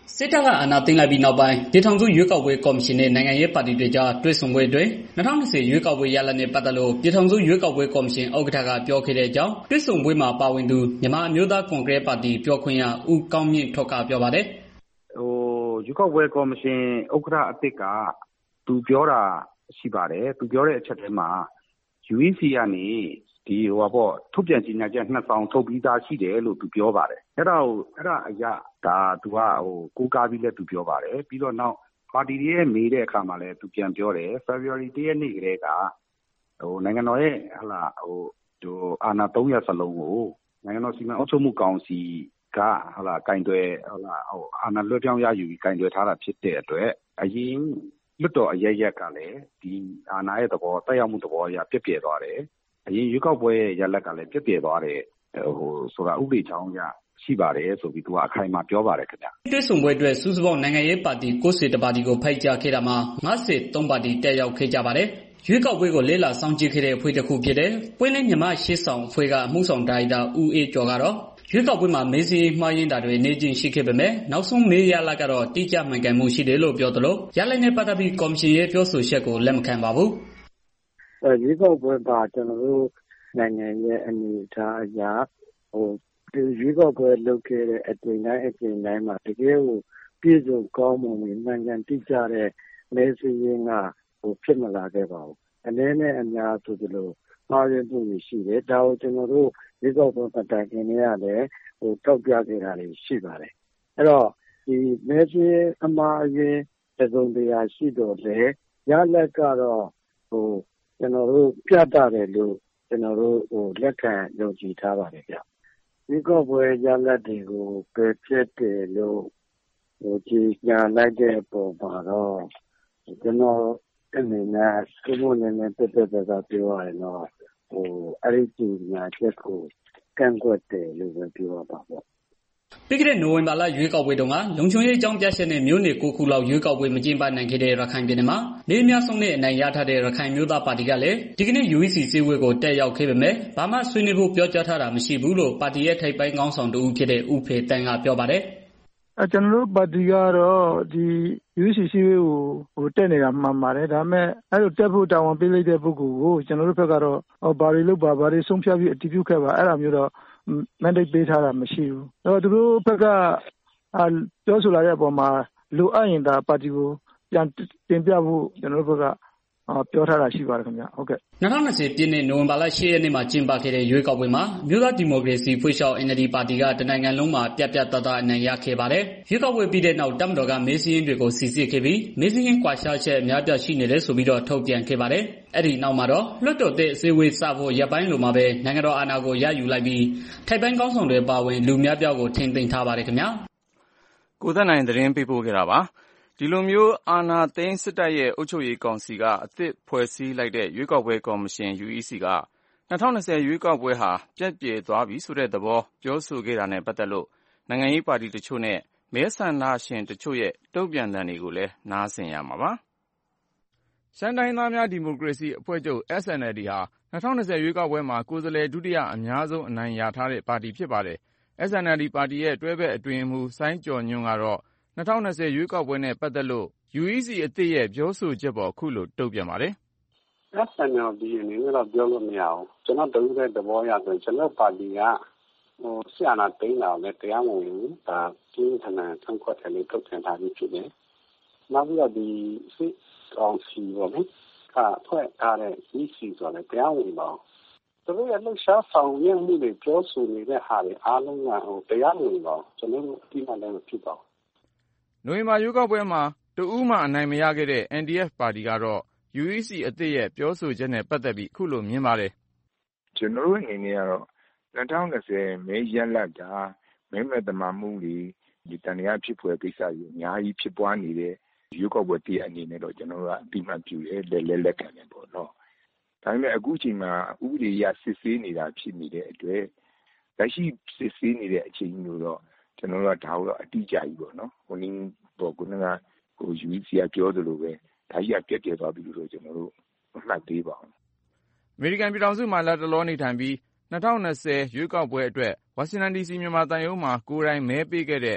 စစ်တပ်ကအာဏာသိမ်းလိုက်ပြီးနောက်ပိုင်းပြည်ထောင်စုရွေးကောက်ပွဲကော်မရှင်နဲ့နိုင်ငံရေးပါတီတွေကြားတွေ့ဆုံပွဲအတွင်း၂၀၂၀ရွေးကောက်ပွဲရလဒ်နဲ့ပတ်သက်လို့ပြည်ထောင်စုရွေးကောက်ပွဲကော်မရှင်ဥက္ကဋ္ဌကပြောခဲ့တဲ့အကြောင်းတွေ့ဆုံပွဲမှာပါဝင်သူမြန်မာအမျိုးသားကွန်ဂရက်ပါတီပြောခွင့်ရဦးကောင်းမြင့်ထွဋ်ကပြောပါတယ်ဟိုရွေးကောက်ပွဲကော်မရှင်ဥက္ကဋ္ဌအသစ်ကသူပြောတာရှိပါတယ်သူပြောတဲ့အချက်ထဲမှာ ယူ အီ စီ ကနေဒီဟိုပါပေါ့ထုတ်ပြန်ကြေညာချက်နှစ်ဆောင်ထုတ်ပြီးသားရှိတယ်လို့သူပြောပါတယ်အဲ့ဒါကိုအဲ့ဒါအရာဒါသူကဟိုကိုးကားပြီးလဲသူပြောပါတယ်ပြီးတော့နောက်ပါတီရဲ့မေးတဲ့အခါမှာလဲသူပြန်ပြောတယ် February တစ်ရက်နေ့ကလေးကဟိုနိုင်ငံတော်ရဲ့ဟလာဟိုဟိုအာဏာသုံးရပ်စလုံးကိုနိုင်ငံတော်စီမံအုပ်ချုပ်မှုကောင်စီကဟလာကင်တွယ်ဟလာဟိုအာဏာလွှဲပြောင်းရယူပြီးကင်တွယ်ထားတာဖြစ်တဲ့အတွက်အရင်လွတ်တော်အရရက်ကလည်းဒီအာဏာရဲ့သဘောတက်ရောက်မှုသဘောအရပြည့်ပြည့်သွားတယ်အရင်ရွေးကောက်ပွဲရလက်ကလည်းပြည့်ပြည့်သွားတယ်ဟိုဆိုတာဥပဒေချောင်းရရှိပါတယ်ဆိုပြီးသူကအခိုင်အမာပြောပါတယ်ခင်ဗျတွေ့ဆုံပွဲအတွက်စုစုပေါင်းနိုင်ငံရေးပါတီ၉၀ပါတီကိုဖိတ်ကြားခဲ့တာမှာ၅၃ပါတီတက်ရောက်ခဲ့ကြပါတယ်ရွေးကောက်ပွဲကိုလေ့လာစောင့်ကြည့်ခဲ့တဲ့အဖွဲ့တစ်ခုဖြစ်တဲ့ပွင့်လင်းမြန်မာရှေ့ဆောင်အဖွဲ့ကအမှုဆောင်ဒါရိုက်တာဦးအေးကျော်ကတော့ရွေးကောက်ပွဲမှာမေးစင်းမှားယွင်းတာတွေနေကျင်ရှိခဲ့ပေမဲ့နောက်ဆုံးမေးရလာကတော့တိကျမှန်ကန်မှုရှိတယ်လို့ပြောသလိုရလဒ်နဲ့ပတ်သက်ပြီးကော်မရှင်ရဲ့ပြောဆိုချက်ကိုလက်မခံပါဘူးအဲရွေးကောက်ပွဲပါကျွန်တော်တို့နိုင်ငံရဲ့အနေအထားအရဟိုရွေးကောက်ပွဲလုပ်ခဲ့တဲ့အချိန်တိုင်းအချိန်တိုင်းမှာတကယ်ကိုပြည့်စုံကောင်းမွန်ပြီးမှန်ကန်တိကျတဲ့မဲစင်းရင်းကဟိုဖြစ်မလာခဲ့ပါဘူးအနည်းနဲ့အများဆိုသလိုမှားယွင်းမှုရှိတယ်ဒါကိုကျွန်တော်တို့ရွေးကောက်ပွဲပတ်တိုင်နေရတယ်ဟိုတောက်ပြခဲ့တာတွေရှိပါတယ်အဲ့တော့ဒီမဲစင်းအမှားယွင်းတစုံတရာရှိတော့လေရလက်ကတော့ဟိုကျွန်တော်တို့ပြတ်တယ်လို့ကျွန်တော်တို့ဟိုလက်ခံယုံကြည်ထားပါတယ်ဗျဒီကောပွဲရလဒ်တွေကိုပယ်ဖြစ်တယ်လို့ဟိုကြည်ညာလိုက်တဲ့ပုံမှာတော့ကျွန်တော်အနေနဲ့စကုလို့လည်းတက်တက်တက်ပြောရရင်တော့ဟိုအဲ့ဒီကြည်ညာချက်ကိုကန့်ကွက်တယ်လို့ပဲပြောရပါပေါ့ပြီးခဲ့တဲ့နိုဝင်ဘာလရွေးကောက်ပွဲတုန်းကလုံခြုံရေးအကြောင်းပြချက်နဲ့မြို့နယ်၉ခုလောက်ရွေးကောက်ပွဲမကျင်းပနိုင်ခဲ့တဲ့ရခိုင်ပြည်နယ်မှာနေအများဆုံးနဲ့အနိုင်ရထားတဲ့ရခိုင်မျိုးသားပါတီကလည်းဒီကနေ့ ယူ အီ စီ စည်းဝေးကိုတက်ရောက်ခဲ့ပေမဲ့ဘာမှဆွေးနွေးဖို့ပြောကြားထားတာမရှိဘူးလို့ပါတီရဲ့ထိပ်ပိုင်းခေါင်းဆောင်တဦးဖြစ်တဲ့ဦးဖေတန်းကပြောပါတယ်အဲကျွန်တော်တို့ပါတီကတော့ဒီ ယူ အီ စီ စည်းဝေးကိုဟိုတက်နေတာမှန်ပါတယ်ဒါပေမဲ့အဲ့လိုတက်ဖို့တာဝန်ပေးလိုက်တဲ့ပုဂ္ဂိုလ်ကိုကျွန်တော်တို့ဘက်ကတော့ဟောဘာတွေလုပ်ပါဘာတွေဆုံးဖြတ်ပြီးအတည်ပြုခဲ့ပါအဲ့ဒါမျိုးတော့mandate ပေးထားတာမရှိဘူး။အဲ့တော့သူတို့ဘက်ကပြောဆိုလာတဲ့အပေါ်မှာလိုအပ်ရင်ဒါပါတီကိုပြန်တင်ပြဖို့ကျွန်တော်တို့ဘက်ကပြောထားတာရှိပါတယ်ခင်ဗျ။ဟုတ်ကဲ့။၂၀၂၀ပြည့်နှစ်နိုဝင်ဘာလ၈ရက်နေ့မှာကျင်းပခဲ့တဲ့ရွေးကောက်ပွဲမှာမြို့သားဒီမိုကရေစီဖွဲ့ချုပ် အန် အယ်လ် ဒီ ပါတီကတနိုင်ငံလုံးမှာပြတ်ပြတ်သားသားအနိုင်ရခဲ့ပါတယ်။ရွေးကောက်ပွဲပြီးတဲ့နောက်တပ်မတော်ကမဲစင်းရင်တွေကိုစီစစ်ခဲ့ပြီးမဲစင်းရင်ကွာခြားချက်အများပြားရှိနေတယ်ဆိုပြီးတော့ထုတ်ပြန်ခဲ့ပါတယ်။အဲ့ဒီနောက်မှာတော့လွှတ်တော်တဲ့အစည်းအဝေးစဖို့ရပ်ပိုင်းလိုမှာပဲနိုင်ငံတော်အာဏာကိုရယူလိုက်ပြီးထိုက်ပိုင်းကောင်းဆောင်တွေပါဝင်လူများပြားကိုထိန်းသိမ်းထားပါတယ်ခင်ဗျာ။ကိုသက်နိုင်သတင်းပေးပို့ခဲ့တာပါ။ဒီလိုမျိုးအာဏာသိမ်းစစ်တပ်ရဲ့အုပ်ချုပ်ရေးကောင်စီကအသစ်ဖွဲ့စည်းလိုက်တဲ့ရွေးကောက်ပွဲကော်မရှင် ယူ အီ စီ က၂၀၂၀ရွေးကောက်ပွဲဟာပြတ်ပြယ်သွားပြီဆိုတဲ့သဘောပြောဆိုခဲ့တာနဲ့ပတ်သက်လို့နိုင်ငံရေးပါတီတချို့နဲ့မဲဆန္ဒရှင်တချို့ရဲ့တုံ့ပြန်သံတွေကိုလည်းနားဆင်ရမှာပါ။ရှမ်းတိုင်းသားများဒီမိုကရေစီအဖွဲ့ချုပ် အက်စ် အန် အယ်လ် ဒီ ဟာ၂၀၂၀ရွေးကောက်ပွဲမှာကိုယ်စားလှယ်ဒုတိယအများဆုံးအနိုင်ရထားတဲ့ပါတီဖြစ်ပါတယ်။ အက်စ် အန် အယ်လ် ဒီ ပါတီရဲ့တွဲဘက်အတွင်းရေးမှူးစိုင်းကျော်ညွန့်ကတော့၂၀၂၀ရွေးကောက်ပွဲနဲ့ပတ်သက်လို့ ယူ အီ စီ အသစ်ရဲ့ပြောဆိုချက်ပေါ်အခုလိုတုံ့ပြန်ပါတယ်။ အက်စ် အန် အယ်လ် ဒီ အနေနဲ့တော့ပြောလို့မရဘူး။ကျွန်တော်တဦးတဲ့သဘောအရဆိုကျွန်တော်ပါတီကဟိုစစ်အာဏာသိမ်းတာကိုလည်းတရားမဝင်ဘူး။ဒါပြင်းထန်တဲ့ဆန့်ကွက်တယ်လို့ထုတ်ပြန်ထားပြီးဖြစ်တယ်။နောက်ပြီးတော့ဒီစစ်ကောင်စီပေါ့နော်။ကဖွဲ့ထားတဲ့ ယူ အီ စီ ဆိုတဲ့တရားဝင်ပါ။သူတို့ရဲ့လှုပ်ရှားဆောင်ရွက်မှုတွေပြောဆိုနေတဲ့ဟာတွေအားလုံးကဟိုတရားဝင်ပါ။ကျွန်တော်တို့အတိအမှန်လည်းမဖြစ်ပါဘူး။နိုဝင်ဘာရွေးကောက်ပွဲမှာတဦးမှအနိုင်မရခဲ့တဲ့ အန် ဒီ အက်ဖ် ပါတီကတော့ ယူ အီ စီ အသစ်ရဲ့ပြောဆိုချက်နဲ့ပတ်သက်ပြီးအခုလိုမြင်ပါတယ်။ကျွန်တော်တို့အနေနဲ့ကတော့၂၀၂၀မဲရလဒ်ကမဲမဲ့သမာမှုတွေဒီတန်တရားဖြစ်ဖွယ်ကိစ္စကြီးအများကြီးဖြစ်ပွားနေတဲ့ရွေးကောက်ပွဲတည်းအနေနဲ့တော့ကျွန်တော်တို့ကအတိမတ်ပြုတယ်လက်လက်လက်ခံတယ်ပေါ့နော်။ဒါပေမဲ့အခုချိန်မှာဥပဒေအရစစ်ဆေးနေတာဖြစ်နေတဲ့အတွက်လက်ရှိစစ်ဆေးနေတဲ့အချိန်မျိုးတော့ကျွန်တော်တို့ကဒါတော့အတိအကျကြီးပေါ့နော်။ဟိုနည်းပေါ့ခုနကဟို ယူ အီ စီ ကပြောသလိုပဲဒါကြီးကပြက်ပြက်သွားပြီလို့ကျွန်တော်တို့မမှတ်သေးပါဘူး။အမေရိကန်ပြည်ထောင်စုမှာလက်တလောနေထိုင်ပြီး၂၀၂၀ရွေးကောက်ပွဲအတွက်ဝါရှင်တန်ဒီစီမြန်မာသံရုံးမှာကိုယ်တိုင်မဲပေးခဲ့တဲ့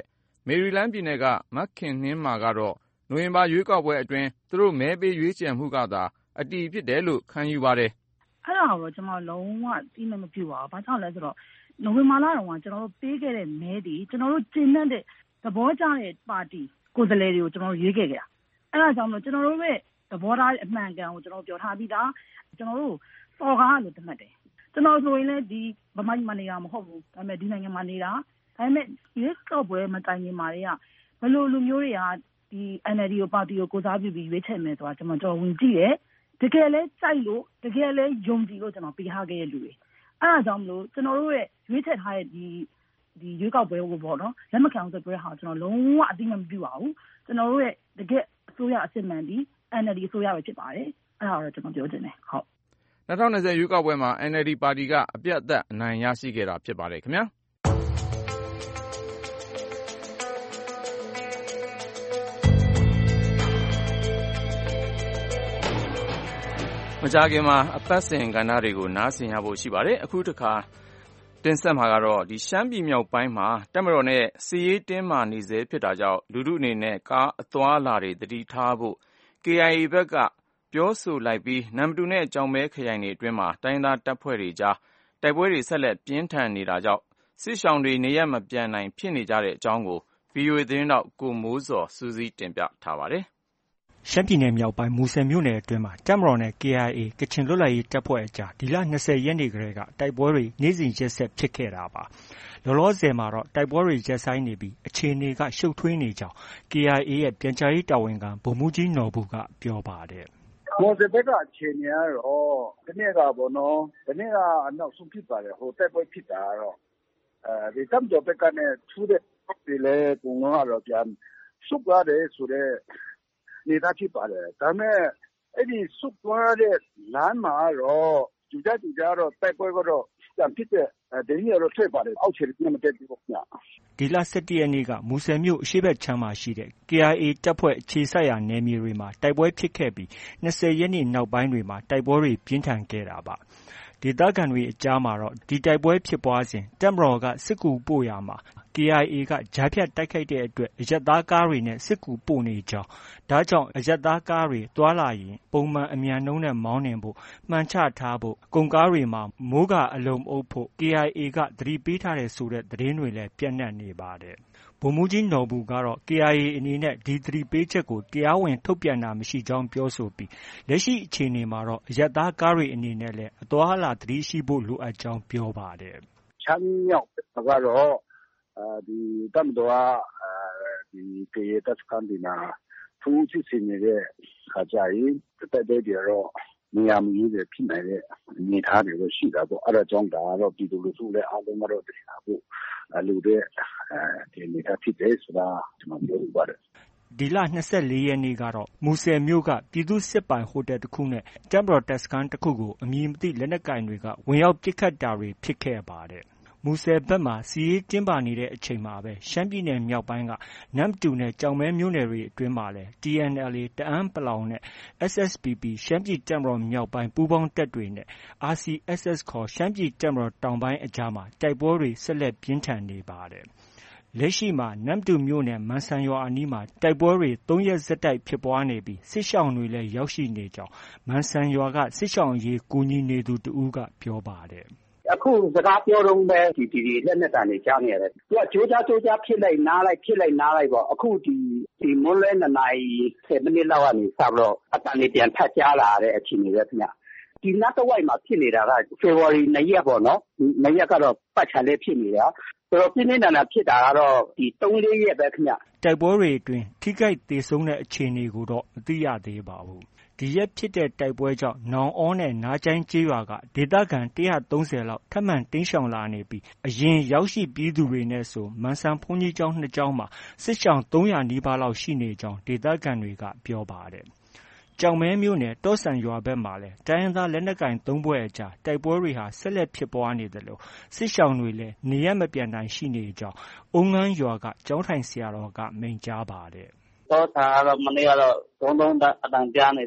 မေရီလန်းပြည်နယ်ကမခင်နှင်းမာကတော့နိုဝင်ဘာရွေးကောက်ပွဲအတွင်းသူတို့မဲပေးရွေးချယ်မှုကသာအတည်ဖြစ်တယ်လို့ခံယူပါတယ်။အဲ့ဒါတော့ကျွန်တော်လုံးဝသိမမပြပါဘူး။ဘာကြောင့်လဲဆိုတော့နိုဝင်ဘာလတုန်းကကျွန်တော်တို့ပေးခဲ့တဲ့မဲတွေကျွန်တော်တို့ကျင်းတဲ့သဘောကျတဲ့ပါတီကိုယ်စားလှယ်တွေကိုကျွန်တော်တို့ရွေးခဲ့ကြတာ။အဲ့ဒါကြောင့်လို့ကျွန်တော်တို့ရဲ့သဘောထားအမှန်ကန်ကိုကျွန်တော်ပြောထားပြီးသားကျွန်တော်တို့စော်ကားလို့သတ်မှတ်တယ်။ကျွန်တော်ဆိုရင်လည်းဒီဗမာပြည်မှာနေတာမဟုတ်ဘူး။ဒါပေမဲ့ဒီနိုင်ငံမှာနေတာဒါပေမဲ့ရွေးကောက်ပွဲမတိုင်ခင်မှာတွေကဘယ်လိုလူမျိုးတွေကဒီ N L D ကိုပါတီကိုကိုစားပြုပြီးရွေးချယ်မယ်ဆိုတာကျွန်တော်တို့ဝင်ကြည့်တယ်တကယ်လဲကြိုက်လို့တကယ်လဲယုံကြည်လို့ကျွန်တော်ပေးထားခဲ့တဲ့လူတွေအဲ့ဒါကြောင့်မလို့ကျွန်တော်တို့ရဲ့ရွေးချယ်ထားတဲ့ဒီဒီရွေးကောက်ပွဲကိုပေါ့နော်လက်မခံဆိုပြဟာကျွန်တော်လုံးဝအသိမပြုပါဘူးကျွန်တော်တို့ရဲ့တကယ်အစိုးရအစစ်မှန်ဒီ N L D အစိုးရပဲဖြစ်ပါတယ်အဲ့ဒါတော့ကျွန်တော်ပြောချင်တယ်ဟုတ်၂၀၂၀ရွေးကောက်ပွဲမှာ N L D ပါတီကအပြတ်အသတ်အနိုင်ရရှိခဲ့တာဖြစ်ပါတယ်ခင်ဗျာမကြခင်မှာအပတ်စဉ်ကဏ္ဍတွေကိုနားဆင်ရဖို့ရှိပါတယ်အခုတစ်ခါတင်ဆက်မှာကတော့ဒီရှမ်းပြည်မြောက်ပိုင်းမှာတပ်မတော်နဲ့စစ်ရေးတင်းမာနေစေဖြစ်တာကြောင့်လူထုအနေနဲ့ကားအသွားလာတွေတတိထားဖို့ K I A ဘက်ကပြောဆိုလိုက်ပြီးနမ်တူနဲ့ကြောင်မဲခရိုင်တွေအတွင်းမှာတိုင်းသားတပ်ဖွဲ့တွေကြားတိုက်ပွဲတွေဆက်လက်ပြင်းထန်နေတာကြောင့်စစ်ရှောင်တွေနေရမပြန်နိုင်ဖြစ်နေကြတဲ့အကြောင်းကို V O A သတင်းတောက်ကိုမိုးစောစူးစီးတင်ပြထားပါတယ်ရှမ်းပြည်နယ်မြောက်ပိုင်းမူဆယ်မြို့နယ်အတွင်းမှာတပ်မတော်နဲ့ K I A ကချင်လွတ်လပ်ရေးတပ်ဖွဲ့အကြားဒီလ၂၀ရက်နေ့ကတည်းကတိုက်ပွဲတွေနေ့စဉ်ရက်ဆက်ဖြစ်ခဲ့တာပါ။လောလောဆယ်မှာတော့တိုက်ပွဲတွေရပ်ဆိုင်းနေပြီးအခြေအနေကရှုပ်ထွေးနေကြောင်း K I A ရဲ့ပြန်ကြားရေးတာဝန်ခံဗိုလ်မှူးကြီးနော်ဘူကပြောပါတယ်။မူဆယ်ဘက်ကအခြေအနေကတော့ဒီနေ့ကပေါ့နော်ဒီနေ့ကနောက်ဆုံးဖြစ်ပါတယ်ဟိုတိုက်ပွဲဖြစ်တာကတော့အဲဒီတပ်မတော်ဘက်ကနဲ့ထူးတဲ့ဒီလေပုံကတော့ပြန်ဆုတ်သွားတယ်ဆိုတဲ့နေတာဖြစ်ပါတယ်ဒါပေမဲ့အဲ့ဒီဆုတ်သွားတဲ့လမ်းမှာတော့ကြူကြကြူကြတော့တိုက်ပွဲကတော့ပြန်ဖြစ်တဲ့ဒင်းရတော့ထွက်ပါတယ်အောက်ခြေကမတက်ဘူးခင်ဗျဒီလ၁၁ရက်နေ့ကမူဆယ်မြို့အရှေ့ဘက်ခြမ်းမှာရှိတဲ့ K I A တပ်ဖွဲ့အခြေစိုက်ရာနယ်မြေတွေမှာတိုက်ပွဲဖြစ်ခဲ့ပြီး၂၀ရက်နေ့နောက်ပိုင်းတွေမှာတိုက်ပွဲတွေပြင်းထန်ခဲ့တာပါဒေသခံတွေအကြားမှာတော့ဒီတိုက်ပွဲဖြစ်ပွားစဉ်တပ်မတော်ကစစ်ကူပို့ရာမှာ K I A ကကြားဖြတ်တိုက်ခိုက်တဲ့အတွက်အရပ်သားကားတွေနဲ့စစ်ကူပို့နေကြောင်းဒါကြောင့်အရပ်သားကားတွေသွားလာရင်ပုံမှန်အမြန်နှုန်းနဲ့မောင်းနှင်ဖို့မှန်ချထားဖို့ကုန်ကားတွေမှာမိုးကာအလုံးအုပ်ဖို့ K I A ကသတိပေးထားတယ်ဆိုတဲ့သတင်းတွေလည်းပြန့်နှံ့နေပါတယ်ဗိုလ်မှူးကြီးနော်ဘူကတော့ K I A အနေနဲ့ဒီသတိပေးချက်ကိုတရားဝင်ထုတ်ပြန်တာမရှိကြောင်းပြောဆိုပြီးလက်ရှိအခြေအနေမှာတော့အရပ်သားကားတွေအနေနဲ့လည်းအသွားအလာသတိရှိဖို့လိုအပ်ကြောင်းပြောပါတယ်ချမ်းမြောက်ကတော့အဲဒီတပ်မတော်ကအဲဒီ K I A တပ်စခန်းဒီမှာဖူးစစ်စင်နေတဲ့ခါကြရင်တက်တဲ့ကြတော့နေရာမကြီးတွေဖြစ်နိုင်တဲ့အနေထားတွေရှိတာပေါ့အဲ့ဒါကြောင့်ဒါတော့ပြည်သူလူထုလည်းအားလုံးကတော့တရားဖို့လူတွေအဲဒီအနေထားဖြစ်တယ်ဆိုတာကျွန်တော်ပြောပါတယ်ဒီလ၂၄ရက်နေ့ကတော့မူဆယ်မြို့ကပြည်သူ့စစ်ပိုင်ဟိုတယ်တစ်ခုနဲ့တပ်မတော်တပ်စခန်းတစ်ခုကိုအမည်မသိလက်နက်ကိုင်တွေကဝင်ရောက်ပစ်ခတ်တာတွေဖြစ်ခဲ့ပါတယ်မူဆယ်ဘက်မှာစီးရေးကျင်းပနေတဲ့အချိန်မှာပဲရှမ်းပြည်နယ်မြောက်ပိုင်းကနမ်တူနဲ့ကြောင်မဲမြို့နယ်တွေအတွင်းမှာလည်း T N L A တအန်းပလောင်နဲ့ S S P P ရှမ်းပြည်တပ်မတော်မြောက်ပိုင်းပူးပေါင်းတပ်တွေနဲ့ R C S S ခေါ်ရှမ်းပြည်တပ်မတော်တောင်ပိုင်းအကြားမှာတိုက်ပွဲတွေဆက်လက်ပြင်းထန်နေပါတယ်လက်ရှိမှာနမ်တူမြို့နယ်မန်ဆန်ရွာအနီးမှာတိုက်ပွဲတွေ၃ရက်ဆက်တိုက်ဖြစ်ပွားနေပြီးစစ်ရှောင်တွေလည်းရောက်ရှိနေကြောင်းမန်ဆန်ရွာကစစ်ရှောင်ရေးကူညီနေသူတဦးကပြောပါတယ်အခုစကားပြောတော့ပဲဒီဒီလက်နဲ့တန်နေကြားနေရတယ်သူကကြိုးကြားကြိုးကြားဖြစ်လိုက်နားလိုက်ဖြစ်လိုက်နားလိုက်ပေါ့အခုဒီဒီမွန်းလဲနှစ်နာရီဆယ်မိနစ်လောက်ကနေစပြီးတော့အတန်နေပြန်ထပ်ကြားလာတဲ့အခြေအနေပဲခင်ဗျဒီနောက်တစ်ဝိုက်မှာဖြစ်နေတာကဖေဖော်ဝါရီ၂ရက်ပေါ့နော်၂ရက်ကတော့ပတ်ချာလေးဖြစ်နေတာဆိုတော့ပြင်းပြင်းထန်ထန်ဖြစ်တာကတော့ဒီ၃လေးရက်ပဲခင်ဗျတိုက်ပွဲတွေအတွင်းထိခိုက်ဒေဆုံးတဲ့အခြေအနေကိုတော့မသိရသေးပါဘူးဒီရက်ဖြစ်တဲ့တိုက်ပွဲကြောင့်နောင်အောနဲ့နားကျိုင်းကျေးရွာကဒေသခံ၁၃၀လောက်ထပ်မံတိမ်းရှောင်လာနေပြီးအရင်ရောက်ရှိပြီးသူတွေနဲ့ဆိုမန်ဆန်ဘုန်းကြီးကျောင်းနှစ်ကျောင်းမှာစစ်ရှောင်၃၀၀နီးပါးလောက်ရှိနေကြောင်းဒေသခံတွေကပြောပါတယ်။ကြောင်မဲမြို့နယ်တောဆန်ရွာဘက်မှာလည်းတိုင်းရင်းသားလက်နက်ကိုင်သုံးဖွဲ့အကြားတိုက်ပွဲတွေဟာဆက်လက်ဖြစ်ပွားနေတယ်လို့စစ်ရှောင်တွေလည်းနေရမပြန်နိုင်ရှိနေကြောင်းအုံငန်းရွာကကျောင်းထိုင်ဆရာတော်ကမိန့်ကြားပါတယ်တော့ဒါကတော့မနေ့ကတော့သုံးသုံးအတန်ကြားနေတော့မယ်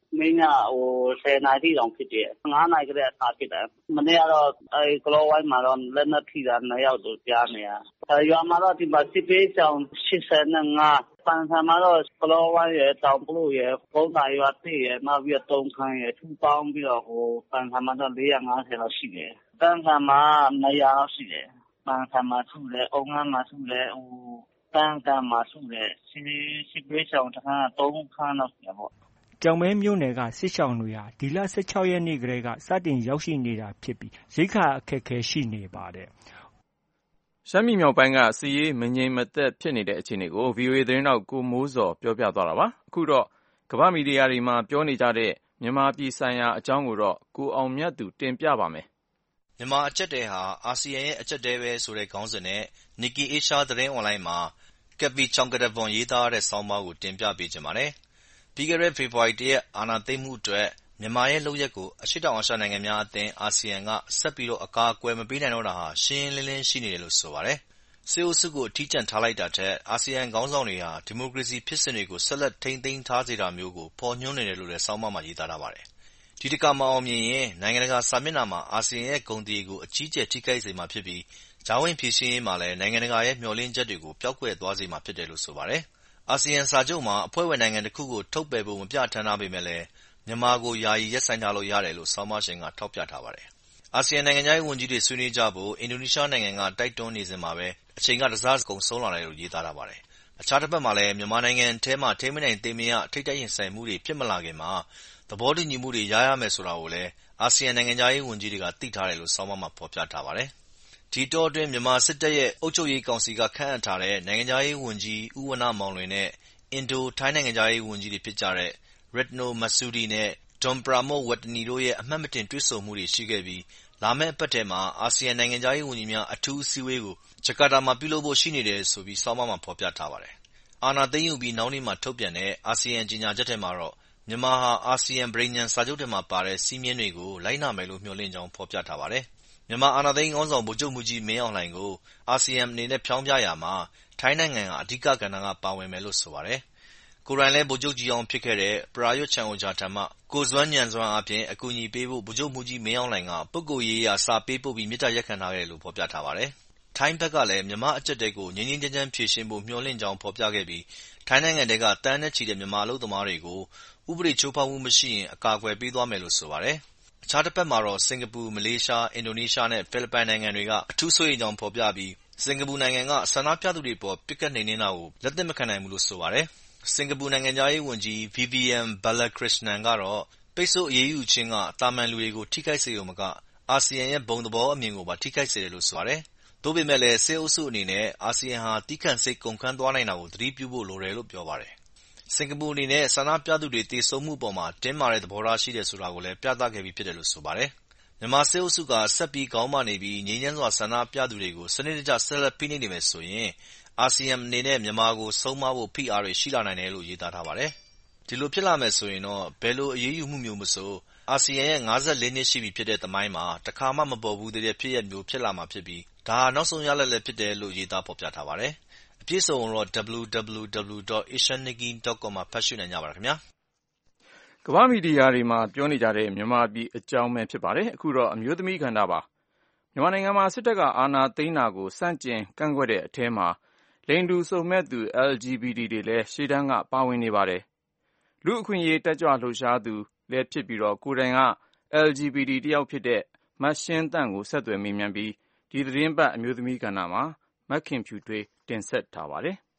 မင်းကဟိုဆယ်နာရီတောင်ဖြစ်တယ်ငါးနာရီကတည်းကစဖြစ်တယ်မနေ့ကတော့အဲကလောဝိုင်းမှာတော့လက်နက်ထိတာနှစ်ယောက်တို့ကြားနေရအဲရွာမှာတော့ဒီမှာစစ်ပေးဆောင်ရှစ်ဆယ်ငါးပန်ဆာမှာတော့ကလောဝိုင်းရဲ့တောင်ပလို့ရဲ့ပုံသာရွာတိရဲ့နောက်ပြီးတော့တုံခမ်းရဲ့ထူပေါင်းပြီးတော့ဟိုပန်ဆာမှာတော့လေးရာငါးဆယ်လောက်ရှိတယ်ပန်ဆာမှာနှစ်ရာလောက်ရှိတယ်ပန်ဆာမှာထုတယ်အုံငန်းမှာထုတယ်ဟိုပန်ကမှာထုတယ်စစ်စစ်ပေးဆောင်တစ်ခါသုံးခါလောက်ရှိတယ်ပေါ့ကျောက်မဲမြို့နယ်ကစစ်ရှောင်တွေဟာဒီလဆယ့်ခြောက်ရက်နေ့ကတည်းကစတင်ရောက်ရှိနေတာဖြစ်ပြီးရိက္ခာအခက်အခဲရှိနေပါတယ်ရှမ်းပြည်မြောက်ပိုင်းကစစ်ရေးမငြိမ်မသက်ဖြစ်နေတဲ့အခြေအနေကို ဗီအိုအေ သတင်းထောက်ကိုမိုးစောပြောပြသွားတာပါအခုတော့ကမ္ဘာ့မီဒီယာတွေမှာပြောနေကြတဲ့မြန်မာပြည်ဆိုင်ရာအကြောင်းကိုတော့ကိုအောင်မြတ်သူတင်ပြပါမယ်မြန်မာအကျပ်တဲဟာအာဆီယံရဲ့အကျပ်တဲပဲဆိုတဲ့ခေါင်းစဉ်နဲ့ Nikkei Asia သတင်းအွန်လိုင်းမှာကက်ပီချောင်ကတဗွန်ရေးသားတဲ့ဆောင်းပါးကိုတင်ပြပေးချင်ပါတယ်ပြီးခဲ့တဲ့ဖေဖော်ဝါရီလတစ်ရက်အာဏာသိမ်းမှုအတွက်မြန်မာရဲ့လုပ်ရပ်ကိုအရှေ့တောင်အာရှနိုင်ငံများအသင်းအာဆီယံကဆက်ပြီးတော့အကာအကွယ်မပေးနိုင်တော့တာဟာရှင်းရှင်းလင်းလင်းရှိနေတယ်လို့ဆိုပါတယ်။စစ်အုပ်စုကိုအထီးကျန်ထားလိုက်တာထက်အာဆီယံခေါင်းဆောင်တွေဟာဒီမိုကရေစီဖြစ်စဉ်တွေကိုဆက်လက်ထိန်းသိမ်းထားစေတာမျိုးကိုဖော်ညွှန်းနေတယ်လို့လည်းဆောင်းပါးမှာရေးသားထားပါတယ်။ဒီတစ်ခါမအောင်မြင်ရင်နိုင်ငံတကာစာမျက်နှာမှာအာဆီယံရဲ့ဂုဏ်သိက္ခာကိုအကြီးအကျယ်ထိခိုက်စေမှာဖြစ်ပြီးကြားဝင်ဖြေရှင်းရေးမှာလည်းနိုင်ငံတကာရဲ့မျှော်လင့်ချက်တွေကိုပျောက်ကွယ်သွားစေမှာဖြစ်တယ်လို့ဆိုပါတယ်။အာဆီယံစာချုပ်မှာအဖွဲ့ဝင်နိုင်ငံတစ်ခုကိုထုတ်ပယ်ဖို့မပြဋ္ဌာန်းထားပေမဲ့လည်းမြန်မာကိုယာယီရပ်ဆိုင်းထားလို့ရတယ်လို့ဆောင်းပါးရှင်ကထောက်ပြထားပါတယ်။အာဆီယံနိုင်ငံခြားရေးဝန်ကြီးတွေဆွေးနွေးကြဖို့အင်ဒိုနီးရှားနိုင်ငံကတိုက်တွန်းနေစဉ်မှာပဲအချိန်ကတစကုန်ဆုံးလာတယ်လို့ရေးသားထားပါတယ်။အခြားတစ်ဖက်မှာလည်းမြန်မာနိုင်ငံထဲမှာထိန်းမနိုင်သိမ်းမရထိပ်တိုက်ရင်ဆိုင်မှုတွေဖြစ်မလာခင်မှာသဘောတူညီမှုတွေရရမယ်ဆိုတာကိုလည်းအာဆီယံနိုင်ငံခြားရေးဝန်ကြီးတွေကသိထားတယ်လို့ဆောင်းပါးမှာဖော်ပြထားပါတယ်။ဒီတောအတွင်းမြန်မာစစ်တပ်ရဲ့အုပ်ချုပ်ရေးကောင်စီကခန့်အပ်ထားတဲ့နိုင်ငံခြားရေးဝန်ကြီးဦးဝဏ္ဏမောင်လွင်နဲ့အင်ဒိုထိုင်းနိုင်ငံခြားရေးဝန်ကြီးတွေဖြစ်ကြတဲ့ Retno Marsudi နဲ့ Don Pramudwinai တို့ရဲ့အမှတ်မတင်တွေ့ဆုံမှုတွေရှိခဲ့ပြီးလာမယ့်အပတ်ထဲမှာအာဆီယံနိုင်ငံခြားရေးဝန်ကြီးများအထူးအစည်းအဝေးကိုဂျကာတာမှာပြုလုပ်ဖို့ရှိနေတယ်ဆိုပြီးဆောင်းပါးမှာဖော်ပြထားပါတယ်။အာဏာသိမ်းယူပြီးနောက်နေ့မှာထုတ်ပြန်တဲ့အာဆီယံကြေညာချက်ထဲမှာတော့မြန်မာဟာအာဆီယံပဋိညာဉ်စာချုပ်ထဲမှာပါတဲ့စည်းမျဉ်းတွေကိုလိုက်နာမယ်လို့မျှော်လင့်ကြောင်းဖော်ပြထားပါတယ်။မြန်မာအာဏာသိမ်းခေါင်းဆောင်ဗိုလ်ချုပ်မှူးကြီးမင်းအောင်လှိုင်ကိုအာဆီယံအနေနဲ့ဖြောင်းဖြရာမှာထိုင်းနိုင်ငံဟာအဓိကကဏ္ဍကပါဝင်မယ်လို့ဆိုပါတယ်။ကိုယ်တိုင်လည်းဗိုလ်ချုပ်ကြီးဟောင်းဖြစ်ခဲ့တဲ့ပရာရွတ်ချန်အိုချာထံမှကိုယ်စွမ်းဉာဏ်စွမ်းအားဖြင့်အကူအညီပေးဖို့ဗိုလ်ချုပ်မှူးကြီးမင်းအောင်လှိုင်ကပုဂ္ဂိုလ်ရေးအရစာပေးပို့ပြီးမေတ္တာရပ်ခံထားခဲ့တယ်လို့ဖော်ပြထားပါတယ်။ထိုင်းဘက်ကလည်းမြန်မာ့အကျပ်အတည်းကိုငြိမ်းငြိမ်းချမ်းချမ်းဖြေရှင်းဖို့မျှော်လင့်ကြောင်းဖော်ပြခဲ့ပြီးထိုင်းနိုင်ငံထဲကသန်းနဲ့ချီတဲ့မြန်မာအလုပ်သမားတွေကိုဥပဒေချိုးဖောက်မှုမရှိရင်အကာအကွယ်ပေးသွားမယ်လို့ဆိုပါတယ်။အခြားတစ်ဖက်မှာတော့စင်္ကာပူ၊မလေးရှား၊အင်ဒိုနီးရှားနဲ့ဖိလစ်ပိုင်နိုင်ငံတွေကအထူးစိုးရိမ်ကြောင်းဖော်ပြပြီးစင်္ကာပူနိုင်ငံကဆန္ဒပြသူတွေအပေါ်ပစ်ခတ်နှိမ်နင်းတာကိုလက်သင့်မခံနိုင်ဘူးလို့ဆိုပါတယ်။စင်္ကာပူနိုင်ငံခြားရေးဝန်ကြီး Vivian Balakrishnan ကတော့ပိတ်ဆို့အရေးယူခြင်းကသာမန်လူတွေကိုထိခိုက်စေရုံမကအာဆီယံရဲ့ဘုံသဘောအမြင်ကိုပါထိခိုက်စေတယ်လို့ဆိုပါတယ်။သို့ပေမဲ့လည်းစစ်အုပ်စုအနေနဲ့အာဆီယံဟာသည်းခံစိတ်ကုန်ခမ်းသွားနိုင်တာကိုသတိပြုဖို့လိုတယ်လို့ပြောပါတယ်။စင်္ကာပူအနေနဲ့ဆန္ဒပြသူတွေသေဆုံးမှုအပေါ်မှာတင်းမာတဲ့သဘောထားရှိတယ်ဆိုတာကိုလည်းပြသခဲ့ပြီးဖြစ်တယ်လို့ဆိုပါတယ်။မြန်မာစစ်အုပ်စုကဆက်ပြီးခေါင်းမာနေပြီးငြိမ်းချမ်းစွာဆန္ဒပြသူတွေကိုစနစ်တကျဆက်လက်ဖိနှိပ်နေမယ်ဆိုရင်အာဆီယံအနေနဲ့မြန်မာကိုဆုံးမဖို့ဖိအားတွေရှိလာနိုင်တယ်လို့ရေးသားထားပါတယ်။ဒီလိုဖြစ်လာမယ်ဆိုရင်တော့ဘယ်လိုအရေးယူမှုမျိုးမဆိုအာဆီယံရဲ့ငါးလေးနှစ်ရှိပြီဖြစ်တဲ့သမိုင်းမှာတခါမှမပေါ်ဘူးသေးတဲ့ဖြစ်ရပ်မျိုးဖြစ်လာမှာဖြစ်ပြီးဒါဟာနောက်ဆုံးရလဒ်လည်းဖြစ်တယ်လို့ရေးသားဖော်ပြထားပါတယ်။အပြည့်အစုံကိုတော့ double-u double-u double-u dot asian nikkei dot com မှာဖတ်ရှုနိုင်ကြပါတယ်ခင်ဗျာ။ကမ္ဘာ့မီဒီယာတွေမှာပြောနေကြတဲ့မြန်မာပြည်အကြောင်းပဲဖြစ်ပါတယ်။အခုတော့အမျိုးသမီးကဏ္ဍပါ။မြန်မာနိုင်ငံမှာစစ်တပ်ကအာဏာသိမ်းတာကိုဆန့်ကျင်ကန့်ကွက်တဲ့အထဲမှာလိင်တူစုံမက်သူ L G B T တွေလည်းရှေ့တန်းကပါဝင်နေပါတယ်။လူ့အခွင့်အရေးတက်ကြွလှုပ်ရှားသူလည်းဖြစ်ပြီးတော့ကိုယ်တိုင်က L G B T တယောက်ဖြစ်တဲ့မရှင်းသန့်ကိုဆက်သွယ်မေးမြန်းပြီးဒီသတင်းပတ်အမျိုးသမီးကဏ္ဍမှာမခင်ဖြူထွေးတင်ဆက်ထားပါတယ်။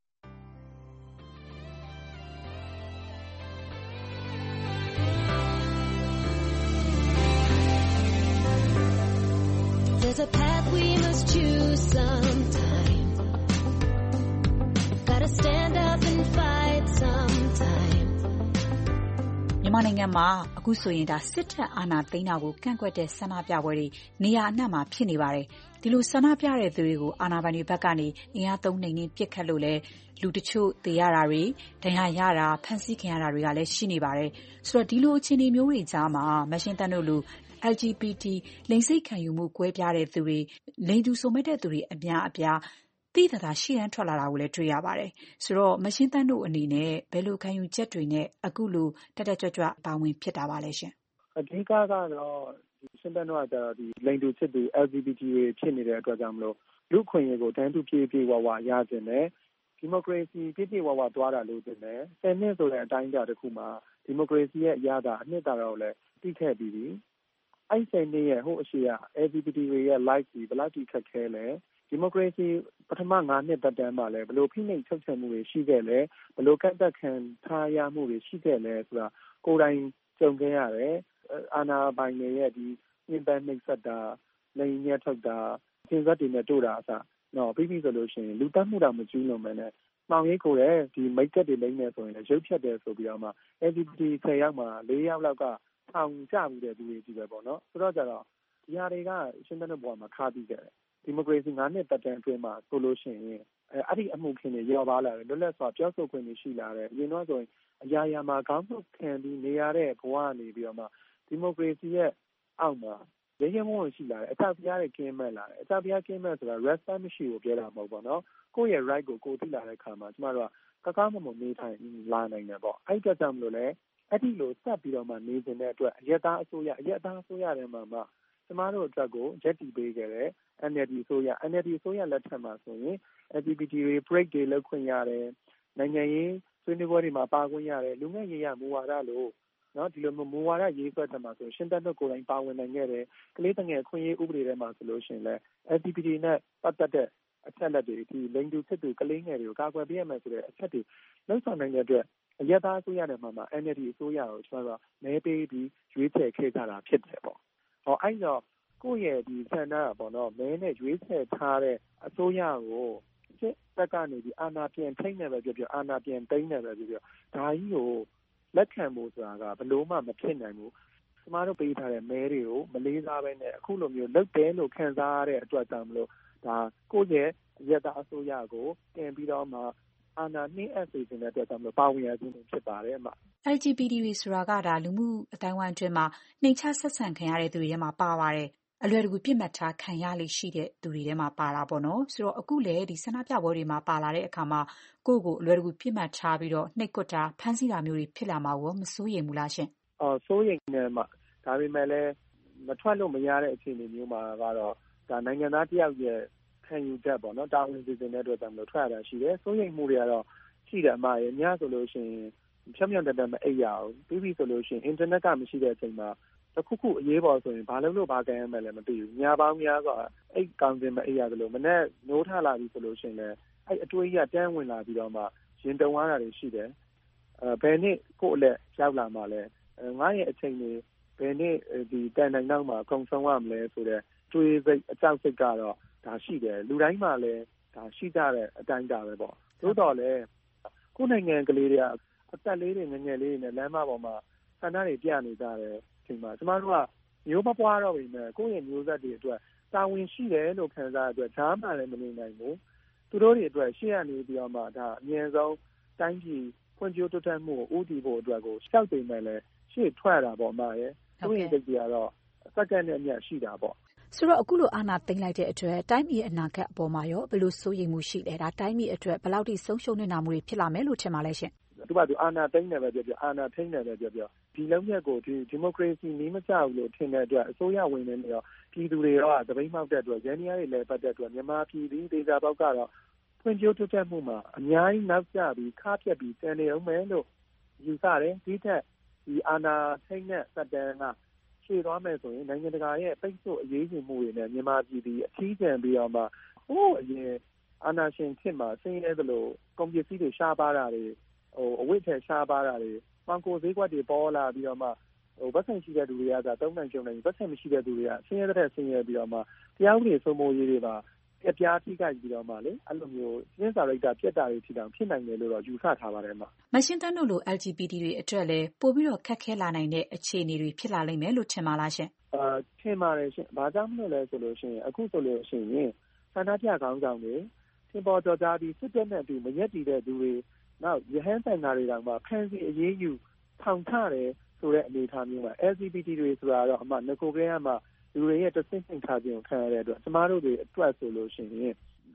There's a path we must choose sometime. Gotta stand up and fight sometime. မြန်မာနိုင်ငံမှာအခုဆိုရင်ဒါစစ်တပ်အာဏာသိမ်းတာကိုကန့်ကွက်တဲ့ဆန္ဒပြပွဲတွေနေရာအနှံ့မှာဖြစ်နေပါတယ်။ဒီလိုဆန္ဒပြတဲ့သူတွေကိုအာဏာပိုင်တွေဘက်ကနေအင်အားသုံးနှိမ်နင်းပစ်ခတ်လို့လဲလူတချို့သေရတာတွေဒဏ်ရာရတာဖမ်းဆီးခံရတာတွေကလည်းရှိနေပါတယ်။ဆိုတော့ဒီလိုအခြေအနေမျိုးတွေကြားမှာမရှင်းသန့်တို့လူL G B T လိင်စိတ်ခံယူမှုကွဲပြားတဲ့သူတွေလိင်တူဆိုမဲ့တဲ့သူတွေအများအပြားသိသိသာသာရှေ့တန်းထွက်လာတာကိုလည်းတွေ့ရပါတယ်။ဆိုတော့မရှင်းသန့်တို့အနေနဲ့ဘယ်လိုခံယူချက်တွေနဲ့အခုလိုတက်တက်ကြွကြွပါဝင်ဖြစ်တာပါလဲရှင်။အဓိကကတော့ရှင်းသန့်တို့ကကျတော့ဒီလိင်တူချစ်သူ L G B T တွေဖြစ်နေတဲ့အတွက်ကြောင့်မလို့လူ့ခွင့်ရေးကိုတန်းတူပြေးပြေးဝဝရခြင်းနဲ့ဒီမိုကရေစီပြေးပြေးဝဝသွားတာလို့တင်တယ်။ဆယ်နှစ်ဆိုတဲ့အတိုင်းအတာတစ်ခုမှာဒီမိုကရေစီရဲ့အရသာအနှစ်သာရကိုလည်းသိခဲ့ပြီးပြီ။အဲ့ဆယ်နှစ်ရဲ့ဟိုအရှိရ L G B T တွေရဲ့ life ဒီဘယ်လောက်ထိခက်ခဲလဲဒီမိုကရေစီပထမငါးနှစ်သက်တမ်းမှာလည်းဘယ်လိုဖိနှိပ်ချုပ်ချယ်မှုတွေရှိခဲ့လဲဘယ်လိုကန့်သက်ခံထားရမှုတွေရှိခဲ့လဲဆိုတာကိုယ်တိုင်ကြုံခဲ့ရတယ်အာဏာပိုင်တွေရဲ့ဒီညှဉ်းပန်းနှိပ်စက်တာလိင်ညှက်ထုတ်တာကျင်းစက်တွေနဲ့တို့တာအစားနော်ပြီးပြီဆိုလို့ရှိရင်လူတက်မှုတာမကျူးလွန်မယ်နဲ့မှောင်ရိပ်ကိုလည်းဒီမိတ်ကပ်တွေလိမ့်နေဆိုရင်လည်းရုပ်ဖြတ်တယ်ဆိုပြီးတော့မှ L G B T ဆယ်ယောက်မှာလေးယောက်လောက်ကထောင်ကျပြီးတဲ့သူတွေကြီးပဲပေါ့နော်ဆိုတော့ကြတော့ဒီဟာတွေကရှင်းတဲ့ဘဝမှာခါပြီးခဲ့တယ်ဒီမိုကရေစီငါးနှစ်တက်တန်းအတွင်းမှာဆိုလို့ရှိရင်အဲအဲ့ဒီအမှုခင်းတွေရောပါလာတယ်လွတ်လပ်စွာပြောဆိုခွင့်တွေရှိလာတယ်အရင်တော့ဆိုရင်အရာရာမှာခေါင်းပုတ်ခံပြီးနေရတဲ့ဘဝနေပြီးတော့မှဒီမိုကရေစီရဲ့အောက်မှာရင်းရင်းမွန်းရှိလာတယ်အထောက်ပြားတွေကင်းမဲ့လာတယ်အထောက်ပြားကင်းမဲ့ဆိုတာ respect မရှိဘူးပြောတာမဟုတ်ပါတော့ကိုယ့်ရဲ့ right ကိုကိုယ်သိလာတဲ့အခါမှာကျမတို့ကကကားမမနေထိုင်လာနိုင်တယ်ပေါ့အဲ့ဒီကြောင့်မလို့လဲအဲ့ဒီလိုဆက်ပြီးတော့မှနေနေတဲ့အတွက်အရက်သားအစိုးရအရက်သားအစိုးရတွေမှာမှကျမတို့အတွက်ကိုရက်တီပေးခဲ့တယ် N L D အစိုးရ N L D အစိုးရလက်ထက်မှာဆိုရင် L G B T တွေ break တွေလုပ်ခွင့်ရတယ်နိုင်ငံရေးဆွေးနွေးပွဲတွေမှာပါခွင့်ရတယ်လူငယ်ရေးရမူဝါဒလို့နော်ဒီလိုမူဝါဒရေးဆွဲတယ်မှာဆိုရှင်းတဲ့ကိုယ်တိုင်ပါဝင်နိုင်ခဲ့တယ်ကလေးတငယ်ခွင့်ရေးဥပဒေထဲမှာဆိုလို့ရှိရင်လည်း L G B T နဲ့ပတ်သက်တဲ့အချက်လက်တွေဒီလိင်တူချစ်သူကလေးငယ်တွေကိုကာကွယ်ပေးရမယ်ဆိုတဲ့အချက်တွေလုံးဆောင်နိုင်တဲ့အတွက်အရက်သားအစိုးရတွေမှာမှာ N L D အစိုးရကိုကျွန်တော်တို့မဲပေးပြီးရွေးချယ်ခဲ့ကြတာဖြစ်တယ်ပေါ့ဟောအဲ့တော့ကိုယ့်ရဲ့ဒီဆန္ဒပေါ့နော်မဲနဲ့ရွေးချယ်ထားတဲ့အစိုးရကိုစစ်တပ်ကနေဒီအာဏာပြန်ထိန်းနေပဲပြောပြောအာဏာပြန်သိမ်းနေပဲပြောပြောဒါကြီးကိုလက်ခံဖို့ဆိုတာကဘလို့မှမဖြစ်နိုင်ဘူးကျမတို့ပေးထားတဲ့မဲတွေကိုမလေးစားဘဲနဲ့အခုလိုမျိုးလုပ်တယ်လို့ခံစားရတဲ့အတွက်ကြောင့်မလို့ဒါကိုယ့်ရဲ့ရတအစိုးရကိုတင်ပြီးတော့မှအာဏာနှင်းအပ်စေတဲ့အတွက်ကြောင့်မလို့ပါဝင်ရခြင်းဖြစ်ပါတယ်အမ L G B T တွေဆိုတာကဒါလူမှုအတိုင်းဝိုင်းအတွင်းမှာနှိမ်ချဆက်ဆံခံရတဲ့သူတွေထဲမှာပါပါတယ်အလွယ်တကူပြစ်မှတ်ထားခံရလိမ့်ရှိတဲ့သူတွေထဲမှာပါတာပေါ့နော်ဆိုတော့အခုလေဒီဆန္ဒပြပွဲတွေမှာပါလာတဲ့အခါမှာကိုယ့်ကိုအလွယ်တကူပြစ်မှတ်ထားပြီးတော့နှိပ်ကွပ်တာဖမ်းဆီးတာမျိုးတွေဖြစ်လာမှာကိုမစိုးရိမ်ဘူးလားရှင်အော်စိုးရိမ်နေမှာဒါပေမဲ့လည်းမထွက်လို့မရတဲ့အခြေအနေမျိုးမှာကတော့ဒါနိုင်ငံသားတယောက်ရဲ့ခံယူချက်ပေါ့နော်တာဝန်စီစဉ်တဲ့အတွက်ကြောင့်မလို့ထွက်ရတာရှိတယ်စိုးရိမ်မှုတွေကတော့ရှိတယ်အမရေညဆိုလို့ရှိရင်ဖြောင်းဖြောင်းတက်တက်မအိပ်ရအောင်ပြီးပြီဆိုလို့ရှိရင်အင်တာနက်ကမရှိတဲ့အချိန်မှာတခုခုအရေးပေါ်ဆိုရင်ဘာလုပ်လို့ဘာကြမ်းရမယ်လဲမသိဘူးညပေါင်းများစွာအိတ်ကောင်းတင်မအိပ်ရတယ်လို့မနေ့နိုးထလာပြီဆိုလို့ရှိရင်လည်းအဲ့အတွေးကြီးကတန်းဝင်လာပြီးတော့မှရင်တုံရတာတွေရှိတယ်အဲဘယ်နှစ်ကိုယ့်အလက်ရောက်လာမှလဲငါ့ရဲ့အချိန်တွေဘယ်နှစ်ဒီတန်တိုင်းနောက်မှာကုံဆုံးရမလဲဆိုတဲ့တွေးစိတ်အကြောက်စိတ်ကတော့ဒါရှိတယ်လူတိုင်းမှာလည်းဒါရှိကြတဲ့အတိုင်းတာပဲပေါ့သို့တော်လည်းကိုယ်နိုင်ငံကလေးတွေကအသက်လေးတွေငငယ်လေးတွေနဲ့လမ်းမပေါ်မှာဆန္ဒတွေပြနေကြတယ်ဒီမှာကျမတို့ကမျိုးမပွားတော့ပြီမဲ့ကိုယ့်ရဲ့မျိုးဆက်တွေအတွက်တာဝန်ရှိတယ်လို့ခံစားရတဲ့အတွက်ဈာမှလည်းမနေနိုင်ဘူးသူတို့တွေအတွက်ရှေ့ကနေပြီးတော့မှဒါအမြဲဆုံးတိုင်းပြည်ဖွံ့ဖြိုးတိုးတက်မှုကိုဦးတည်ဖို့အတွက်ကိုရှောက်တင်မယ်လဲရှေ့ထွက်တာပေါ့အမရဲ့သူ့ရဲ့စိတ်တွေကတော့စက္ကန့်နဲ့အမြတ်ရှိတာပေါ့ဆိုတော့အခုလိုအာဏာသိမ်းလိုက်တဲ့အတွက်တိုင်းပြည်အနာဂတ်အပေါ်မှာရောဘယ်လိုစိုးရိမ်မှုရှိလဲဒါတိုင်းပြည်အတွက်ဘယ်လောက်ထိဆုံးရှုံးနေတာမှုတွေဖြစ်လာမယ်လို့ထင်ပါလဲရှင်သူကသူအာဏာသိမ်းတယ်ပဲပြောပြောအာဏာထိန်းတယ်ပဲပြောပြောဒီလုံးရက်ကိုဒီဒီမိုကရေစီနည်းမကျဘူးလို့ထင်တဲ့အတွက်အစိုးရဝင်နေနေတော့ပြည်သူတွေတော့သပိတ်မှောက်တဲ့အတွက်ရန်ရားတွေလည်းပတ်တဲ့အတွက်မြန်မာပြည်သည်ဒေသပေါက်ကတော့ဖွံ့ဖြိုးတိုးတက်မှုမှာအများကြီးနောက်ကျပြီးခါပြက်ပြီးတန်နေအောင်မယ်လို့ယူဆတယ်ဒီထက်ဒီအာဏာထိန်းတဲ့စက်တန်းကရှေ့သွားမယ်ဆိုရင်နိုင်ငံတကာရဲ့ပိတ်ဆို့အရေးယူမှုတွေနဲ့မြန်မာပြည်သည်အထီးကျန်ပြီးတော့မှဟိုးအရင်အာဏာရှင်ခေတ်မှာဆင်းရဲသလိုကုန်ပစ္စည်းတွေရှားပါတာတွေဟိုအဝိတ်ထဲရှားပါတာတွေမှန်ကိုဈေးကွက်တွေပေါ်လာပြီးတော့မှဟိုဗတ်ဆိုင်ရှိတဲ့လူတွေကသာသုံးနိုင်ကြုံနိုင်ဗတ်ဆိုင်မရှိတဲ့လူတွေကဆင်းရဲတဲ့ဆင်းရဲပြီးတော့မှတရားဥပဒေစိုးမိုးရေးတွေပါအပြားထိခိုက်ပြီးတော့မှလေအဲ့လိုမျိုးစင်းစာရိတ်တာပြက်တာတွေထိတောင်ဖြစ်နိုင်တယ်လို့တော့ယူဆထားပါတယ်မှာမရှင်းတန်းတို့လို L G B T တွေအတွက်လည်းပို့ပြီးတော့ခက်ခဲလာနိုင်တဲ့အခြေအနေတွေဖြစ်လာလိမ့်မယ်လို့ထင်ပါလားရှင်အာထင်ပါတယ်ရှင်ဘာကြောင့်မလို့လဲဆိုလို့ရှိရင်အခုဆိုလို့ရှိရင်ဆန္ဒပြခေါင်းဆောင်တွေသင်ပေါ်တော်ကြားပြီးစစ်တပ်နဲ့အတူမရက်တည်တဲ့သူတွေနောက်ရဟန်းဆိုင်နာတွေတောင်မှဖန်စီအရေးယူထောင်ချတယ်ဆိုတဲ့အနေအထားမျိုးမှာ L G B T တွေဆိုတာတော့အမှငကိုကလေးကမှလူတွေရဲ့တဆင့်ဆင့်ထားခြင်းကိုခံရတဲ့အတွက်ကျမတို့တွေအတွက်ဆိုလို့ရှိရင်